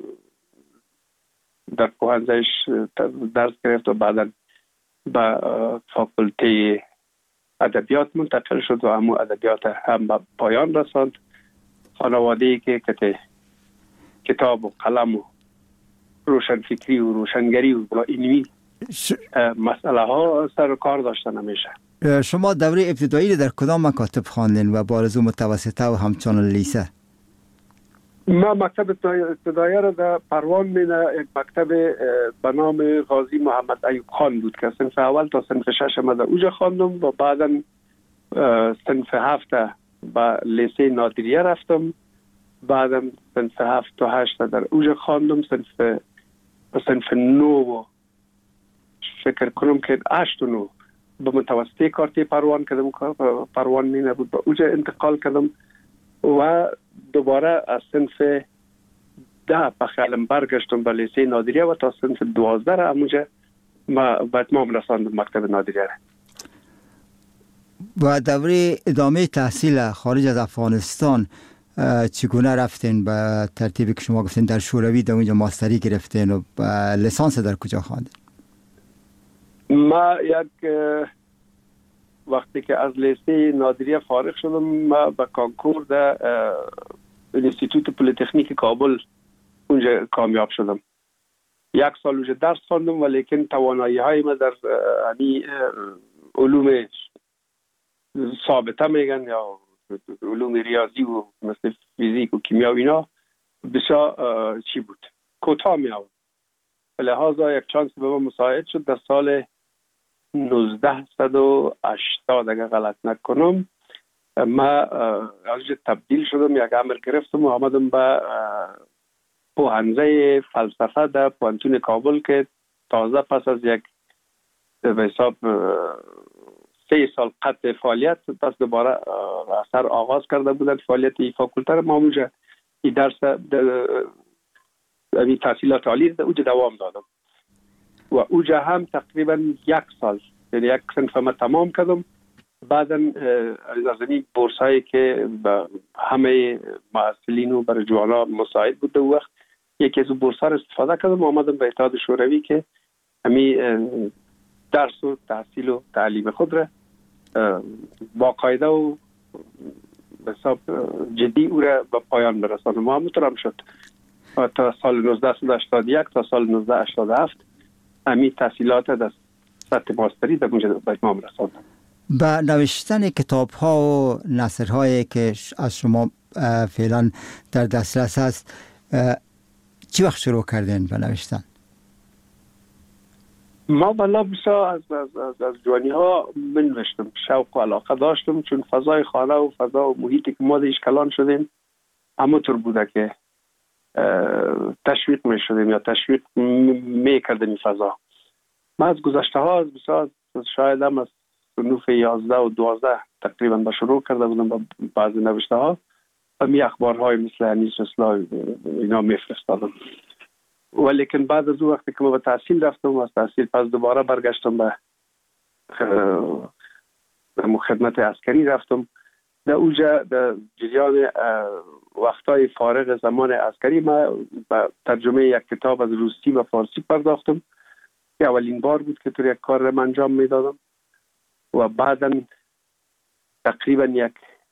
در پوهنځیش درس گرفت و بعدا به فاکولته ادبیات منتقل شد و همون ادبیات هم به پایان رساند. خانواده‌ای که کتاب و قلم و روشنفکری و روشنگری و اینمی ش... مسئله ها سر کار داشتن همیشه. شما دوره ابتدایی در کدام مکاتب خواندین و بارزو متوسطه و همچنان لیسه؟ ما مکتب ابتدایی را در پروان مینا یک مکتب به نام غازی محمد ایوب خان بود که صنف اول تا صنف شش ما در اوجا خواندم و بعدا صنف هفت به لیسه نادریه رفتم بعدم صنف هفت و هشت در اوجا خواندم. صنف صنف نو فکر کنم که هشت و نو به متوسطه کارتی پروان کردم، پروان می نبود، به اوجا انتقال کردم و دوباره از صنف ده به خیالم برگشتم به لیسه نادریه و تا صنف دوازده را همونجا ما به اتمام رساندم مکتب نادریه را. و دوره ادامه تحصیل خارج از افغانستان چگونه رفتین؟ به ترتیبی که شما گفتین در شوروی در اونجا ماستری گرفتین و لیسانس در کجا خواندین؟ ما یک وقتی که از لیسه نادریه فارغ شدم، ما به کانکور در انستیتوت پلیتکنیک کابل اونجا کامیاب شدم. یک سال اونجا درس خواندم، ولیکن توانایی های ما در یعنی علوم ثابته میگن یا علوم ریاضی و مثل فیزیک و کیمیا و اینا بسیار چی بود، کوتاه می آورد. لحاظا یک چانس به من مساعد شد در سال نوزده و هشتاد اگر غلط نکنم ما از تبدیل شدم، یک عمل گرفتم و آمدم به پوهنځی فلسفه در پوهنتون کابل که تازه پس از یک به حساب سه سال قطع فعالیت پس دوباره اثر آغاز کرده بودند فعالیت این فاکولته را. ما اونجا این درس این تحصیلات عالی در اونجا دوام دادم و اونجا هم تقریبا یک سال یعنی یک صنف ما تمام کردم. بعدا از این بورس هایی که به همه محصلین و برای جوانا مساعد بود در وقت یکی از بورس ها را استفاده کردم و آمدم به اتحاد شوروی که همین درس و تحصیل و تعلیم خود را با قاعده و به حساب جدی او را به پایان برسانم. و همونطور هم شد تا سال نوزده هشتاد و یک تا سال نوزده هشتاد و هفت همین تحصیلات در سطح ماستری در اونجا به اتمام رساندم. با نوشتن کتاب ها و نثر هایی که از شما فعلا در دسترس هست چی وقت شروع کردین به نوشتن؟ ما بلا بسا از, از, از, از جوانی ها بنوشتم، شوق و علاقه داشتم، چون فضای خانه و فضا و محیطی که ما دیش کلان شدیم همونطور بوده که تشویق می شدیم یا تشویق می کردیم این فضا. ما از گذشته ها از بسا شاید هم از صنوف یازده و دوازده تقریبا به شروع کرده بودم با بعضی نوشته ها و می اخبارهای مثل انیس اصلاح اینا می فرستادم. ولیکن بعد از اون وقتی که ما به تحصیل رفتم و از تحصیل پس دوباره برگشتم به خدمت عسکری رفتم. در اونجا در جریان وقتای فارغ زمان عسکری ما به ترجمه یک کتاب از روسی و فارسی پرداختم که اولین بار بود که طور یک کار را انجام میدادم و بعدا تقریبا یک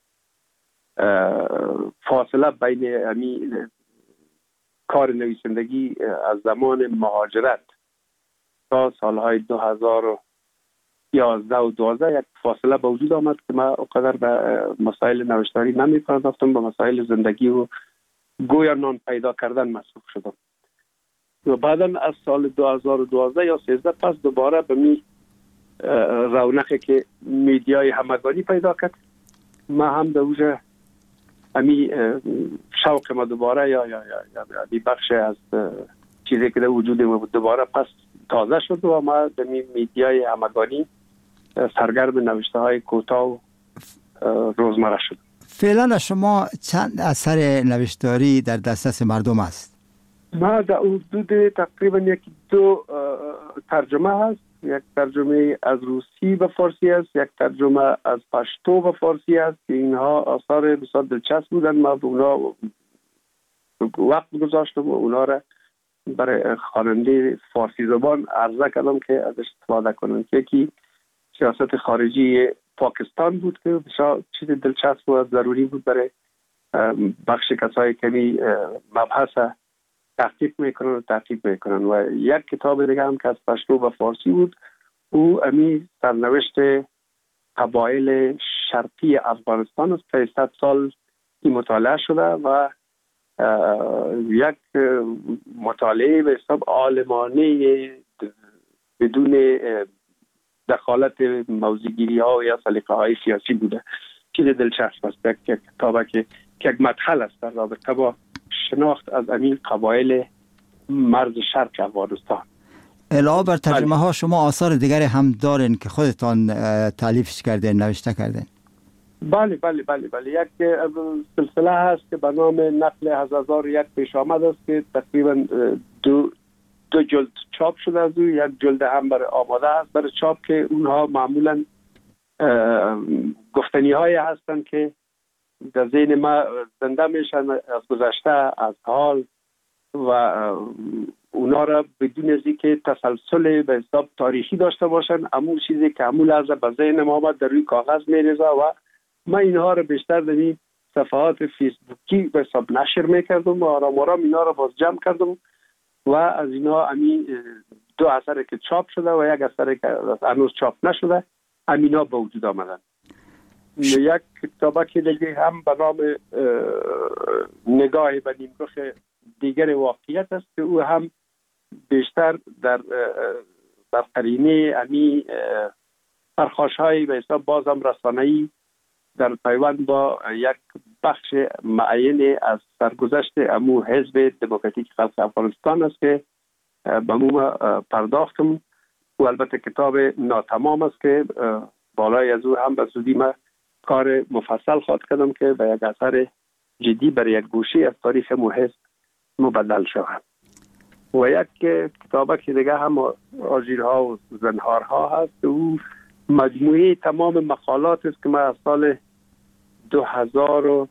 فاصله بین همی کار نویسندگی از زمان مهاجرت تا سالهای دو هزار و یازده و دوازده یک فاصله به وجود آمد که من اقدر به مسائل نوشتاری نمی پرداختم، به مسائل زندگی و گویا نان پیدا کردن مصروف شدم. و بعدا از سال دو هزار و دوازده یا سیزده پس دوباره به می رونقی که میدیای همگانی پیدا کرد، ما هم در اوجه امی شوق ما دوباره یا یا یا یا بخش از چیزی که در وجود ما بود دوباره پس تازه شد و ما در میدیای همگانی سرگرم نوشته های کوتاه و روزمره شد. فعلا شما چند اثر نوشتاری در دسترس مردم است؟ ما در حدود تقریبا یکی دو ترجمه هست، یک ترجمه از روسی به فارسی است، یک ترجمه از پشتو به فارسی است که اینها آثار بسیار دلچسب بودن. ما به اونا وقت گذاشتم و اونا را برای خواننده فارسی زبان عرضه کردم که ازش استفاده کنن. که یکی سیاست خارجی پاکستان بود که بسیار چیز دلچسب و ضروری بود برای بخش کسایی که می مبحث تحقیق میکنن و تحقیق میکنن. و یک کتاب دیگه هم که از پشتو و فارسی بود، او امی سرنوشت قبایل شرقی افغانستان است. سیصد سال این مطالعه شده و یک مطالعه به حساب عالمانه بدون دخالت موضوعگیری ها یا سلیقه های سیاسی بوده. چیز دلچسب است. یک کتابه که که یک مدخل است در رابطه با شناخت از امین قبایل مرز شرق افغانستان. علاوه بر ترجمه ها شما آثار دیگری هم دارین که خودتان تالیفش کردین، نوشته کردین؟ بله بله بله بله یک سلسله هست که به نام نقل از هزار یک پیش آمد است که تقریبا دو دو جلد چاپ شده از او، یک جلد هم برای آماده است برای چاپ که اونها معمولا گفتنی های هستند که در ذهن ما زنده میشن از گذشته، از حال، و اونا را بدون از اینکه تسلسل به حساب تاریخی داشته باشن، اما چیزی که همون لحظه به ذهن ما آمد در روی کاغذ میریزه و ما اینها را بیشتر در این صفحات فیسبوکی به حساب نشر میکردم و آرام آرام اینا را باز جمع کردم و از اینا همین دو اثر که چاپ شده و یک اثر که هنوز چاپ نشده همینا به وجود آمدن. یک کتابه که دیگه هم به نام نگاه به نیمرخ دیگر واقعیت است که او هم بیشتر در در قرینه امی پرخاش‌های به حساب بازم رسانه‌ای در پیوند با یک بخش معین از سرگذشت امو حزب دموکراتیک خلق افغانستان است که به مو پرداختم و البته کتاب ناتمام است که بالای از او هم به زودی ما کار مفصل خواهد کردم که به یک اثر جدی برای یک گوشه از تاریخ امو حزب مبدل شود. و یک کتابه که دیگه هم آژیرها و زنهارها هست، او مجموعه تمام مقالات است که من از سال دو هزار و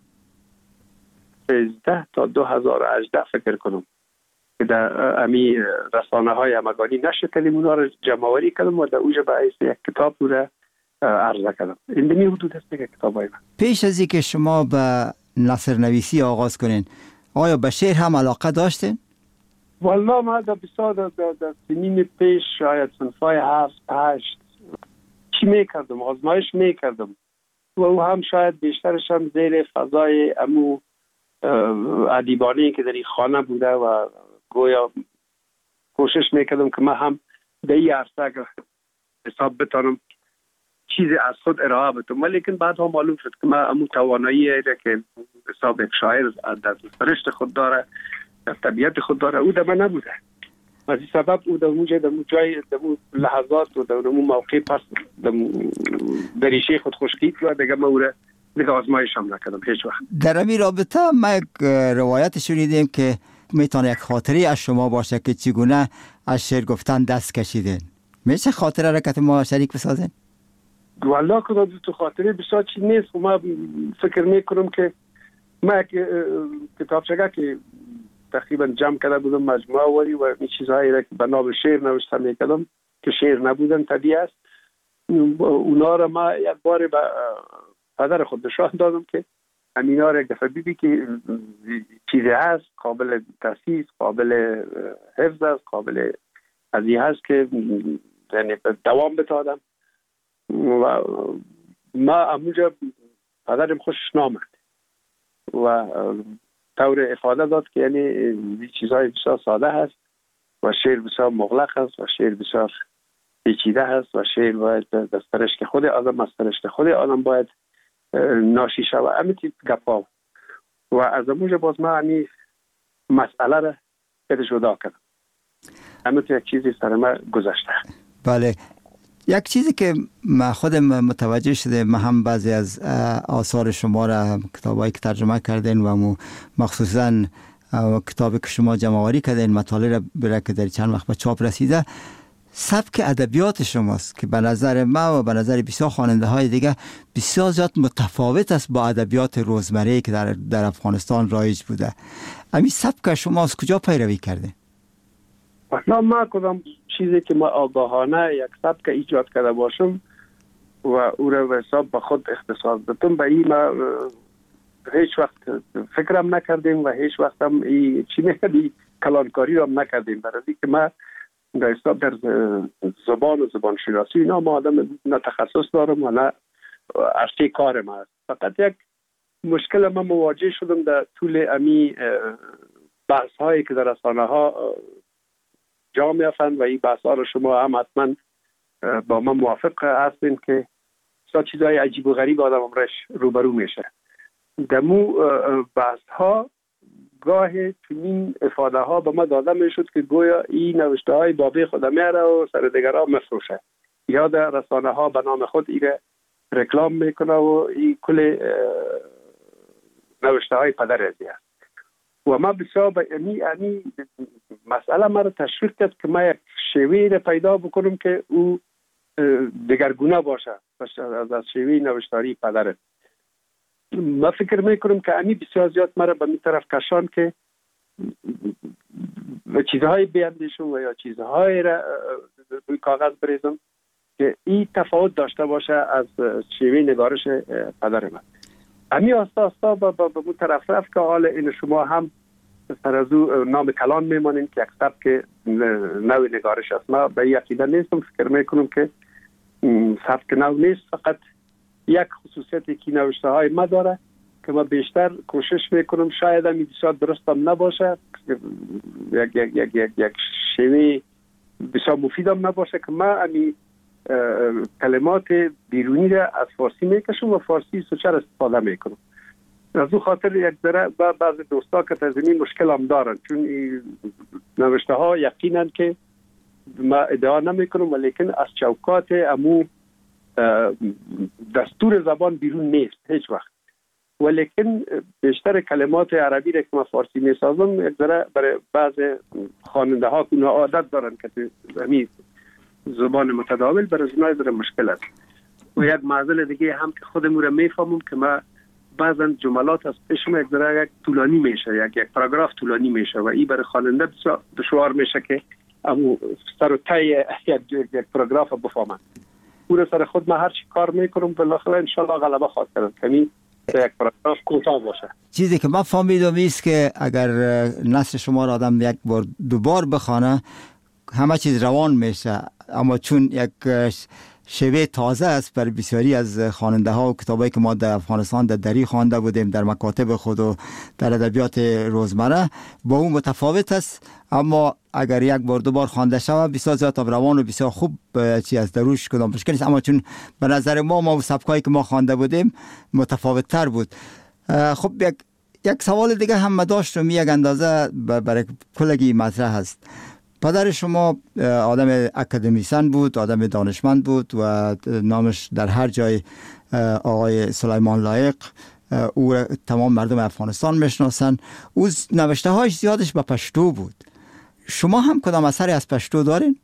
سیزده تا دو هزار و هجده فکر کنم که در امی رسانه های همگانی نشر کردیم، اونا رو جمع‌آوری کردم و در اوجه به حیث یک کتاب رو را عرضه کردم. این دمی حدود است که کتاب های من. پیش از اینکه شما به نثر نویسی آغاز کنین، آیا به شعر هم علاقه داشتین؟ والله ما در بسیار در, در سنین پیش شاید صنفای هفت هشت چی میکردم، آزمایش میکردم و او هم شاید بیشترش هم زیر فضای امو ادیبانه‌ای که در این خانه بوده و گویا کوشش میکردم که من هم در این عرصه اگر حساب بتانم چیزی از خود ارائه بدم، ولیکن بعد هم معلوم شد که من امو توانایی را که حساب یک شاعر در سرشت خود داره، در طبیعت خود داره، او در من نبوده. از این سبب او در اونجا در اون جای در اون لحظات و در اون موقع پس در ریشه خود خشکید و دیگه من او را دیگه آزمایش هم نکردم هیچ وقت. در این رابطه ما یک روایت شنیدیم که میتونه یک خاطری از شما باشه که چگونه از شعر گفتن دست کشیدین. میشه خاطره را که ما شریک بسازین؟ والله که تو خاطره بسیار چی نیست و ما فکر میکنم که ما یک کتابچه که تقریبا جمع کرده بودم مجموعه ولی و این چیزهایی را که به نام شعر نوشته میکردم که شعر نبودن طبیعی است، اونا را ما یک بار به پدر خود نشان دادم که همینا را یک دفعه بیبی که چیزی هست قابل تاسیس، قابل حفظ است، قابل از این هست که یعنی دوام بتادم و ما همونجا پدرم خوشش نامد و طور افاده داد که یعنی این چیزهای بسیار ساده هست و شعر بسیار مغلق است و شعر بسیار پیچیده هست و شعر باید در سرشت خود آدم از سرشت خود آدم باید ناشی شود. همین تیپ گپا و از اونجا باز ما همین مسئله را پیدا جدا کردم. همین یک چیزی سر ما گذشته. بله، یک چیزی که من خودم متوجه شده، من هم بعضی از آثار شما را کتابایی که ترجمه کردین و مخصوصا کتابی که شما جمع‌آوری کردین مطالعه را برای که در چند وقت به چاپ رسیده، سبک ادبیات شماست که به نظر ما و به نظر بسیار خواننده های دیگه بسیار زیاد متفاوت است با ادبیات روزمره که در در افغانستان رایج بوده. همین سبک شما از کجا پیروی کرده؟ نه ما کدام چیزی که ما آگاهانه یک سبک ایجاد کرده باشم و او را به حساب به خود اختصاص دادم، به این ما هیچ وقت فکرم نکردیم و هیچ وقت هم این چی نکردیم کلانکاری را نکردیم، برای اینکه ما در حساب در زبان و زبان شناسی اینا ما آدم نه تخصص دارم و نه عرصه کار ما است. فقط یک مشکل ما مواجه شدم در طول امی بحث هایی که در رسانه ها جا میافتند و این بحث ها رو شما هم حتما با ما موافق هستین که سا چیزهای عجیب و غریب آدم امرش روبرو میشه. دمو بحث ها گاه چنین افاده ها به ما داده می شد که گویا این نوشته های بابی خود میاره و سر دیگر ها مفروشه یا در رسانه ها به نام خود ایره رکلام میکنه و این کل نوشته های پدر ازی هست و ما بسیار به امی امی مسئله ما رو تشویق کرد که ما یک شیوه رو پیدا بکنم که او دگرگونه باشه از از شیوه نوشتاری پدر. ما فکر میکنم که امی بسیار زیاد ما رو به می طرف کشان که چیزهای بیندیشم و یا چیزهای را روی کاغذ بریزم که این تفاوت داشته باشه از شیوه نگارش پدر من. امی آستا آستا با با مون طرف رفت که حال این شما هم سر از او نام کلان میمانین که یک سبک نوی نگارش است. ما به این عقیده نیستم، فکر میکنم که سبک نو نیست، فقط یک خصوصیتی که نوشته های ما داره که ما بیشتر کوشش میکنم شاید هم بسیار درست هم نباشه، یک یک یک یک یک شیوه بسیار مفید هم نباشه که ما امی کلمات بیرونی را از فارسی میکشم و فارسی سوچر استفاده میکنم. از او خاطر یک ذره بعض دوستا که تزمین مشکل هم دارن، چون نوشته ها یقینا که ما ادعا نمیکنم ولیکن از چوکات امو دستور زبان بیرون نیست هیچ وقت، ولیکن بیشتر کلمات عربی را که ما فارسی میسازم یک ذره برای بعض خواننده ها که عادت دارن که همین زبان متداول برای زنای ذره مشکل است. و یک معضل دیگه هم که خودمون را میفهمم که ما بعضا جملات از پیشم یک ذره یک طولانی میشه، یک یک پاراگراف طولانی میشه و این برای خواننده بسیار دشوار میشه که امو سر و ته یک یک پاراگراف بفهمن. پور سر خود ما هر چی کار میکنم بالاخره ان شاء الله غلبه خواهد کرد که یک پاراگراف کوتاه باشه. چیزی که من فهمیدم است که اگر نثر شما را آدم یک بار دوبار بخونه همه چیز روان میشه، اما چون یک شیوه تازه است برای بسیاری از خواننده ها و کتابایی که ما در افغانستان در دری خوانده بودیم در مکاتب خود و در ادبیات روزمره با اون متفاوت است، اما اگر یک بار دو بار خوانده شود بسیار زیاد روان و بسیار خوب چی از دروش کدام مشکل نیست. اما چون به نظر ما ما سبکایی که ما خوانده بودیم متفاوت تر بود. خب یک یک سوال دیگه هم داشتم، یک اندازه برای کلگی مطرح هست. پدر شما آدم اکادمیسن بود، آدم دانشمند بود و نامش در هر جای آقای سلیمان لایق، او تمام مردم افغانستان میشناسن. او نوشته هایش زیادش به پشتو بود. شما هم کدام اثری از پشتو دارین؟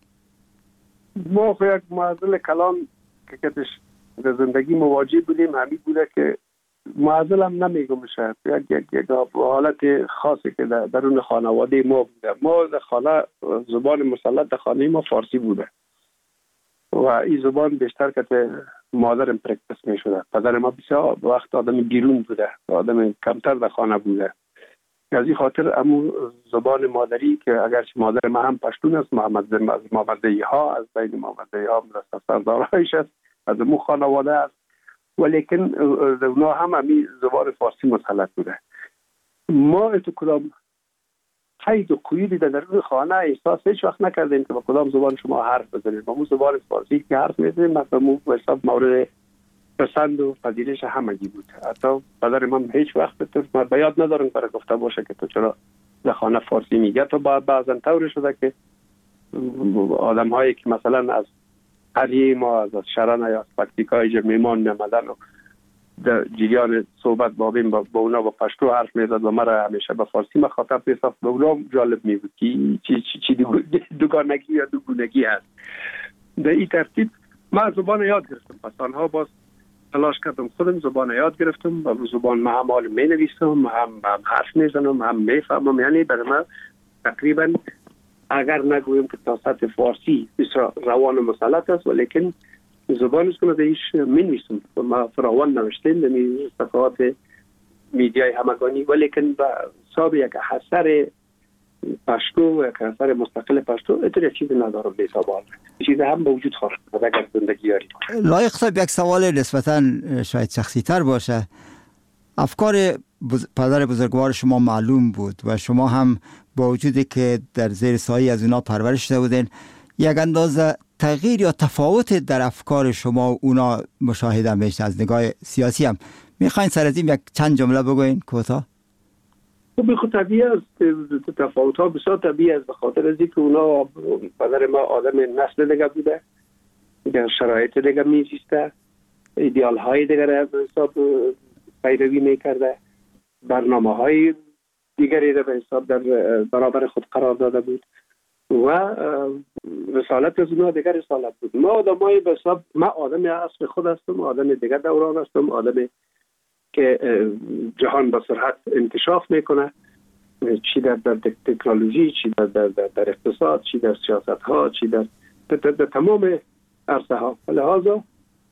ما یک معضل کلام که کتش در زندگی مواجه بودیم همین بوده که معضل هم نمیگم شد، یک یک یک حالت خاصی که در درون خانواده ما بوده. ما در خانه زبان مسلط در خانه ما فارسی بوده و این زبان بیشتر که مادرم پرکتس می شده. پدر ما بسیار وقت آدم بیرون بوده، آدم کمتر در خانه بوده. از این خاطر امو زبان مادری که اگرچه مادر ما هم پشتون است، محمد از محمدی ها از بین محمدی ها مدرسه سردارایش است، از امو خانواده است، ولیکن اونا هم همی زبان فارسی مسلط بوده. ما اتو کدام قید و قیودی در درون خانه احساس هیچ وقت نکردیم که با کدام زبان شما حرف بزنید. ما زبان فارسی که حرف میزنیم مثلا به حساب مورد پسند و پذیرش همگی بود. حتی پدر من هیچ وقت تو من به یاد ندارم برای گفته باشه که تو چرا در خانه فارسی میگه. تو بعضا طور شده که آدم هایی که مثلا از قریه ما از شرن یا از پکتیکا اینجا میمان میمدن و در جریان صحبت با بین با اونا با پشتو حرف میزد و مرا همیشه به فارسی مخاطب میساخت. به اونا جالب میبود که چی چی چی دوگانگی یا دوگونگی هست. در این ترتیب من زبان یاد گرفتم. پس آنها باز تلاش کردم خودم زبان یاد گرفتم و زبان ما هم حال می نویسم، هم, هم حرف میزنم، هم میفهمم. یعنی برای من تقریبا اگر نگویم که تا سطح فارسی بسیار روان و مسلط است، ولیکن زبان است که من دیش می نویسم. ما فراوان نوشتیم در صفحات میدیای همگانی، ولیکن با حساب یک اثر پشتو یک اثر مستقل پشتو اتر چیزی ندارم به حساب آن چیزی هم به وجود خواهد اگر زندگی یاری. لایق صاحب یک سوال نسبتا شاید شخصی تر باشه. افکار بز... پدر بزرگوار شما معلوم بود و شما هم با وجودی که در زیر سایه از اونا پرورش شده بودین یک اندازه تغییر یا تفاوت در افکار شما و اونا مشاهده میشه. از نگاه سیاسی هم میخواین سر از این یک چند جمله بگوین کوتاه؟ خب خود طبیعی است، تفاوت ها بسیار طبیعی است، به خاطر از اینکه اونا پدر ما آدم نسل دیگه بوده، در شرایط دیگه میزیسته، ایدئال های دیگه را به حساب پیروی میکرده، برنامه های دیگری را به حساب در برابر خود قرار داده بود و رسالت از اونا دیگر رسالت بود. ما آدم های به حساب، ما آدم اصل خود هستم، آدم دیگر دوران هستم، آدم که جهان با سرعت انکشاف میکنه، چی در, در تکنولوژی، چی در, در, در, در اقتصاد، چی در سیاست ها، چی در, در, در, در تمام عرصه ها. لحاظا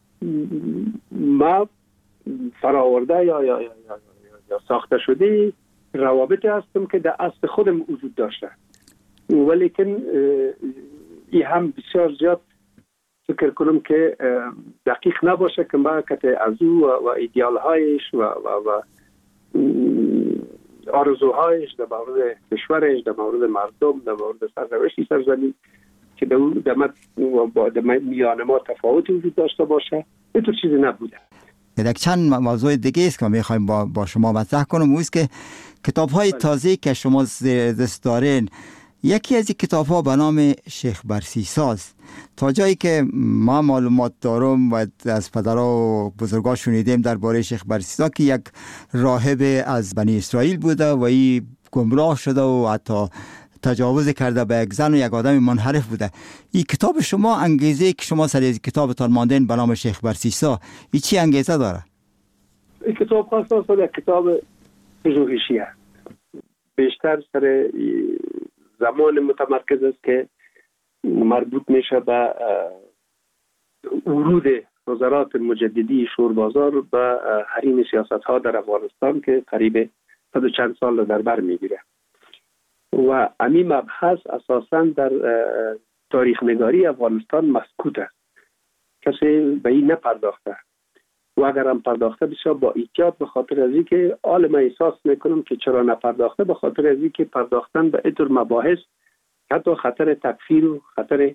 ما فراورده یا, یا, یا, یا, یا ساخته شده روابطی هستم که در اصل خودم وجود داشته، ولیکن این هم بسیار زیاد فکر کنم که دقیق نباشه که ما که از او و ایدئال هایش و, و, و آرزوهایش در مورد کشورش، در مورد مردم، در مورد سرنوشت سرزمین که در میان ما تفاوتی وجود داشته باشه، اینطور چیزی نبوده. یک چند موضوع دیگه است که میخوایم با, با شما مطرح کنم، اون است که کتاب های تازه که شما دست دارین، یکی از این کتاب ها به نام شیخ برسیساز. تا جایی که ما معلومات دارم و از پدرها و بزرگا شنیدیم درباره شیخ برسیسا که یک راهب از بنی اسرائیل بوده و این گمراه شده و حتی تجاوز کرده به یک زن و یک آدم منحرف بوده. این کتاب شما، انگیزه که شما سر از کتابتان ماندین به نام شیخ برسیسا، این چی انگیزه داره؟ این کتاب خاصا یک کتاب پژوهشی است، بیشتر سر زمان متمرکز است که مربوط میشه به ورود وزارات مجددی شوربازار به حریم سیاست ها در افغانستان که قریب صد و چند سال در بر میگیره و همین مبحث اساساً در تاریخ نگاری افغانستان مسکوت است، کسی به این نپرداخته و اگر هم پرداخته بسیار با احتیاط، به خاطر از اینکه عالم احساس میکنم که چرا نپرداخته، به خاطر از اینکه پرداختن به اینطور مباحث حتی خطر تکفیر و خطر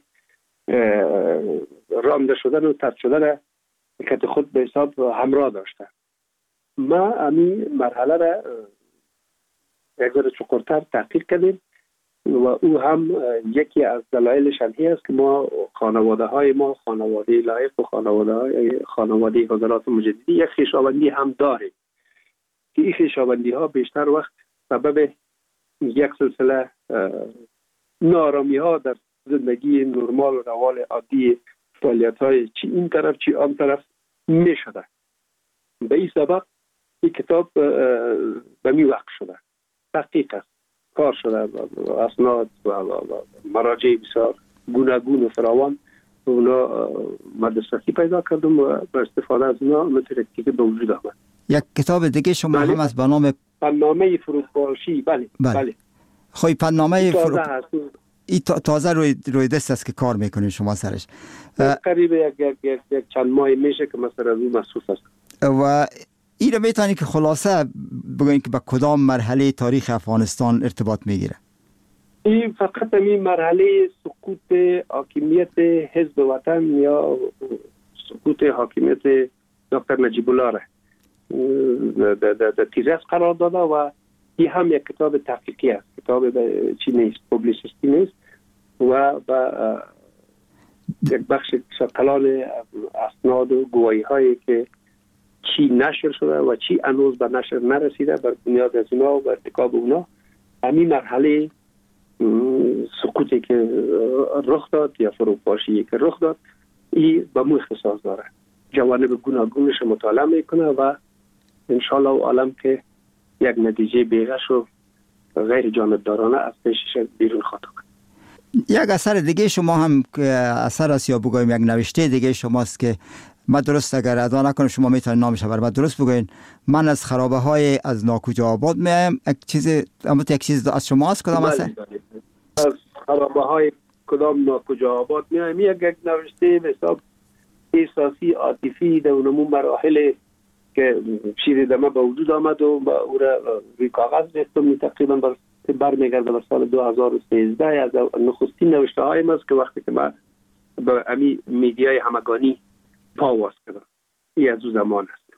رانده شدن و طرد شدن که خود به حساب همراه داشته. ما همین مرحله را یک ذره چقدرتر تحقیق کردیم و او هم یکی از دلایلش همی است که ما خانواده های ما خانواده لایق و خانواده های خانواده وزارات مجددی یک خویشاوندی هم داریم که این خویشاوندی ها بیشتر وقت سبب یک سلسله نارامی ها در زندگی نرمال و روال عادی فعالیت های چی این طرف چی آن طرف می شده. به این سبب این کتاب به می وقت شده، تحقیق است، کار شده، اسناد و مراجع بسیار گوناگون و فراوان اونا مدرستی پیدا کردم و با استفاده از اونا مترکی که به وجود آمد. یک کتاب دیگه شما بله. هم از به نام پنامه فروپاشی. بله بله, بله. خواهی پنامه فروپاشی این تازه روی, روی دست است که کار میکنید شما سرش؟ قریب یک, یک, یک, یک چند ماه میشه که مثلا از اون مصروف است. و این رو میتونی که خلاصه بگوین که به کدام مرحله تاریخ افغانستان ارتباط میگیره؟ این فقط این مرحله سقوط حاکمیت حزب وطن یا سقوط حاکمیت دکتر نجیب الله را در تیزس قرار داده و این هم یک کتاب تحقیقی است، کتاب چی نیست، پوبلیسیستی نیست و با یک بخش کلان اسناد و گواهی هایی که چی نشر شده و چی هنوز به نشر نرسیده، بر بنیاد از اونا و ارتکاب اونا همین مرحله سقوطی که رخ داد یا فروپاشی که رخ داد این به مو اختصاص داره، جوانب گوناگونش مطالعه میکنه و انشالله عالم که یک نتیجه بیغش و غیر جانبدارانه از پیشش بیرون خواهد آمد. یک اثر دیگه شما هم اثر است یا بگویم یک نوشته دیگه شماست که من درست اگر ادا نکنم شما میتونید نامش بر من درست بگوین. من از خرابه های از ناکجا آباد میایم. یک چیز اما یک چیز از شما است کدام اثر؟ از خرابه های کدام ناکجا آباد میایم یک یک نوشته به حساب احساسی عاطفی در اونمون مراحل که شیر دمه به وجود آمد و با او را روی کاغذ ریختم، تقریبا بر برمیگرده به سال دو هزار و سیزده از نخستین نوشته هایم است که وقتی که من به امی میدیای همگانی پا واس کردم. این از او زمان است.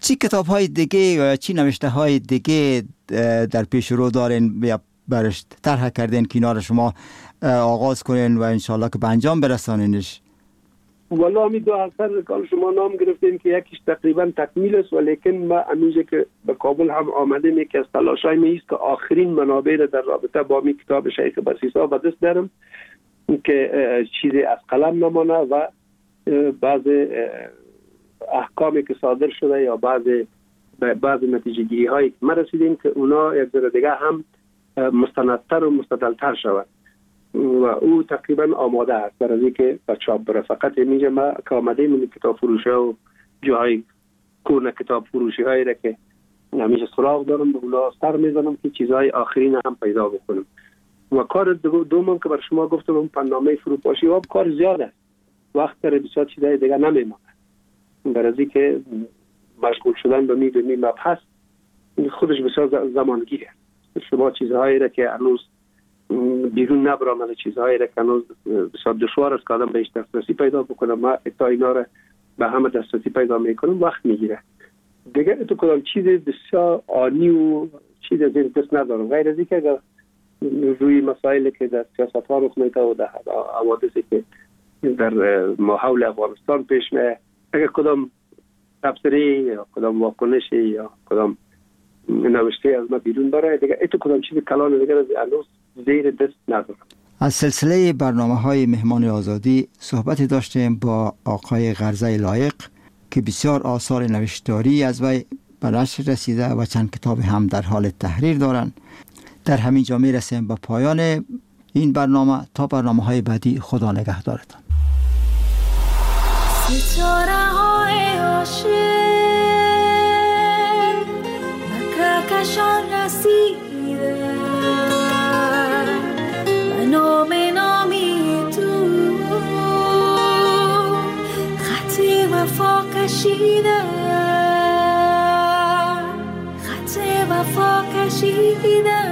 چی کتاب های دیگه یا چی نوشته های دیگه در پیش رو دارین یا برش طرح کردین که اینا رو شما آغاز کنین و انشالله که به انجام برسانینش؟ والا همی دو اثر کار شما نام گرفتین که یکیش تقریبا تکمیل است، ولیکن ما هنوزه که به کابل هم آمدیم یکی از تلاشای می است که آخرین منابع را در رابطه با می کتاب شیخ بسیسا به دست دارم که چیزی از قلم نمانه و بعض احکامی که صادر شده یا بعض بعض نتیجه گیری هایی که ما رسیدیم که اونا یک ذره دیگه هم مستندتر و مستدلتر شود و او تقریبا آماده است برای اینکه به چاپ بره. فقط میگه ما که آمده من کتاب فروشی و جای کورن کتاب فروشی هایی را که همیشه سراغ دارم به اونا سر میزنم که چیزهای آخرین هم پیدا بکنم. و کار دوم که بر شما گفتم اون برنامه فروپاشی و کار زیاد است، وقت داره بسیار چیزهای دیگه نمیمونه برای اینکه مشغول شدن به می به می مبحث خودش بسیار زمانگیره. شما چیزهایی را که هنوز بیرون نبرامده، چیزهایی را که هنوز بسیار دشوار است که آدم بهش دسترسی پیدا بکنه، ما تا اینا را به همه دسترسی پیدا میکنم وقت میگیره دیگه. تو کدام چیز بسیار آنی و چیز از این دست ندارم غیر از اینکه اگر روی مسائلی که در سیاست ها رخ میده و در حوادثی که در ماحول افغانستان پیش میاد، اگر کدام تبصره یا کدام واکنشی یا کدام نوشته از ما بیرون بره دیگه ایتو کدام چیز کلان دیگه از هنوز زیر دست ندارم. از سلسله برنامه های مهمان آزادی صحبتی داشتیم با آقای غرزه لایق که بسیار آثار نوشتاری از وی به نشر رسیده و چند کتاب هم در حال تحریر دارند. در همین جا می رسیم با پایان این برنامه. تا برنامه های بعدی خدا نگهدارتان. ستاره های عاشق مککشان رسیده و نام نامی تو خط وفا کشیده، خط وفا کشیده.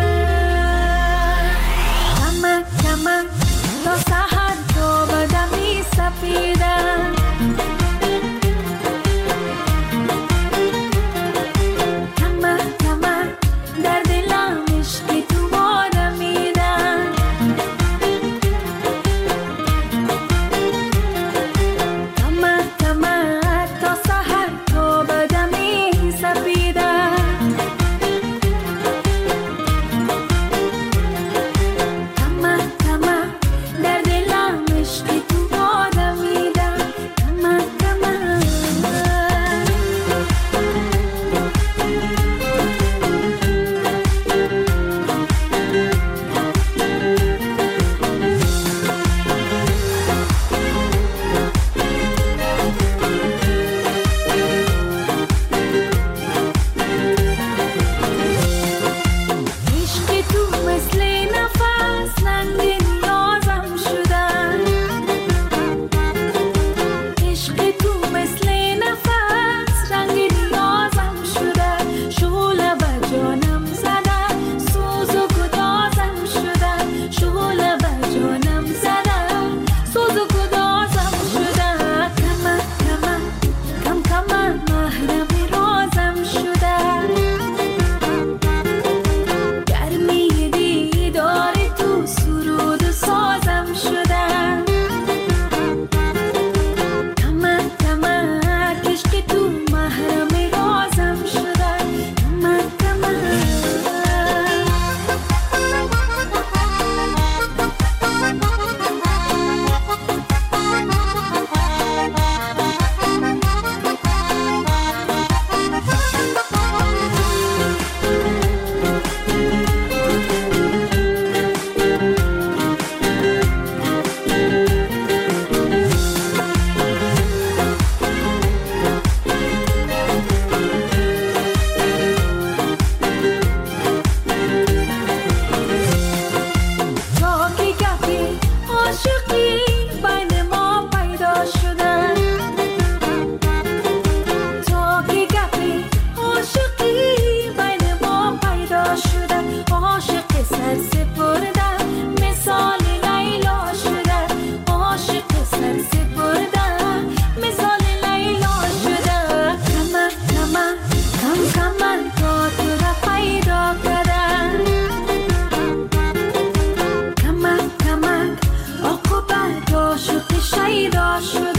کمک کمک تا سحر تا بدمی سپیده، کمک کمک در دلم عشقی تو بارم میدن، کمک کمک تا سحر تا بدمی سپیده. کمک کمک در دلم عشقی تو بارم میدن. شیدا شد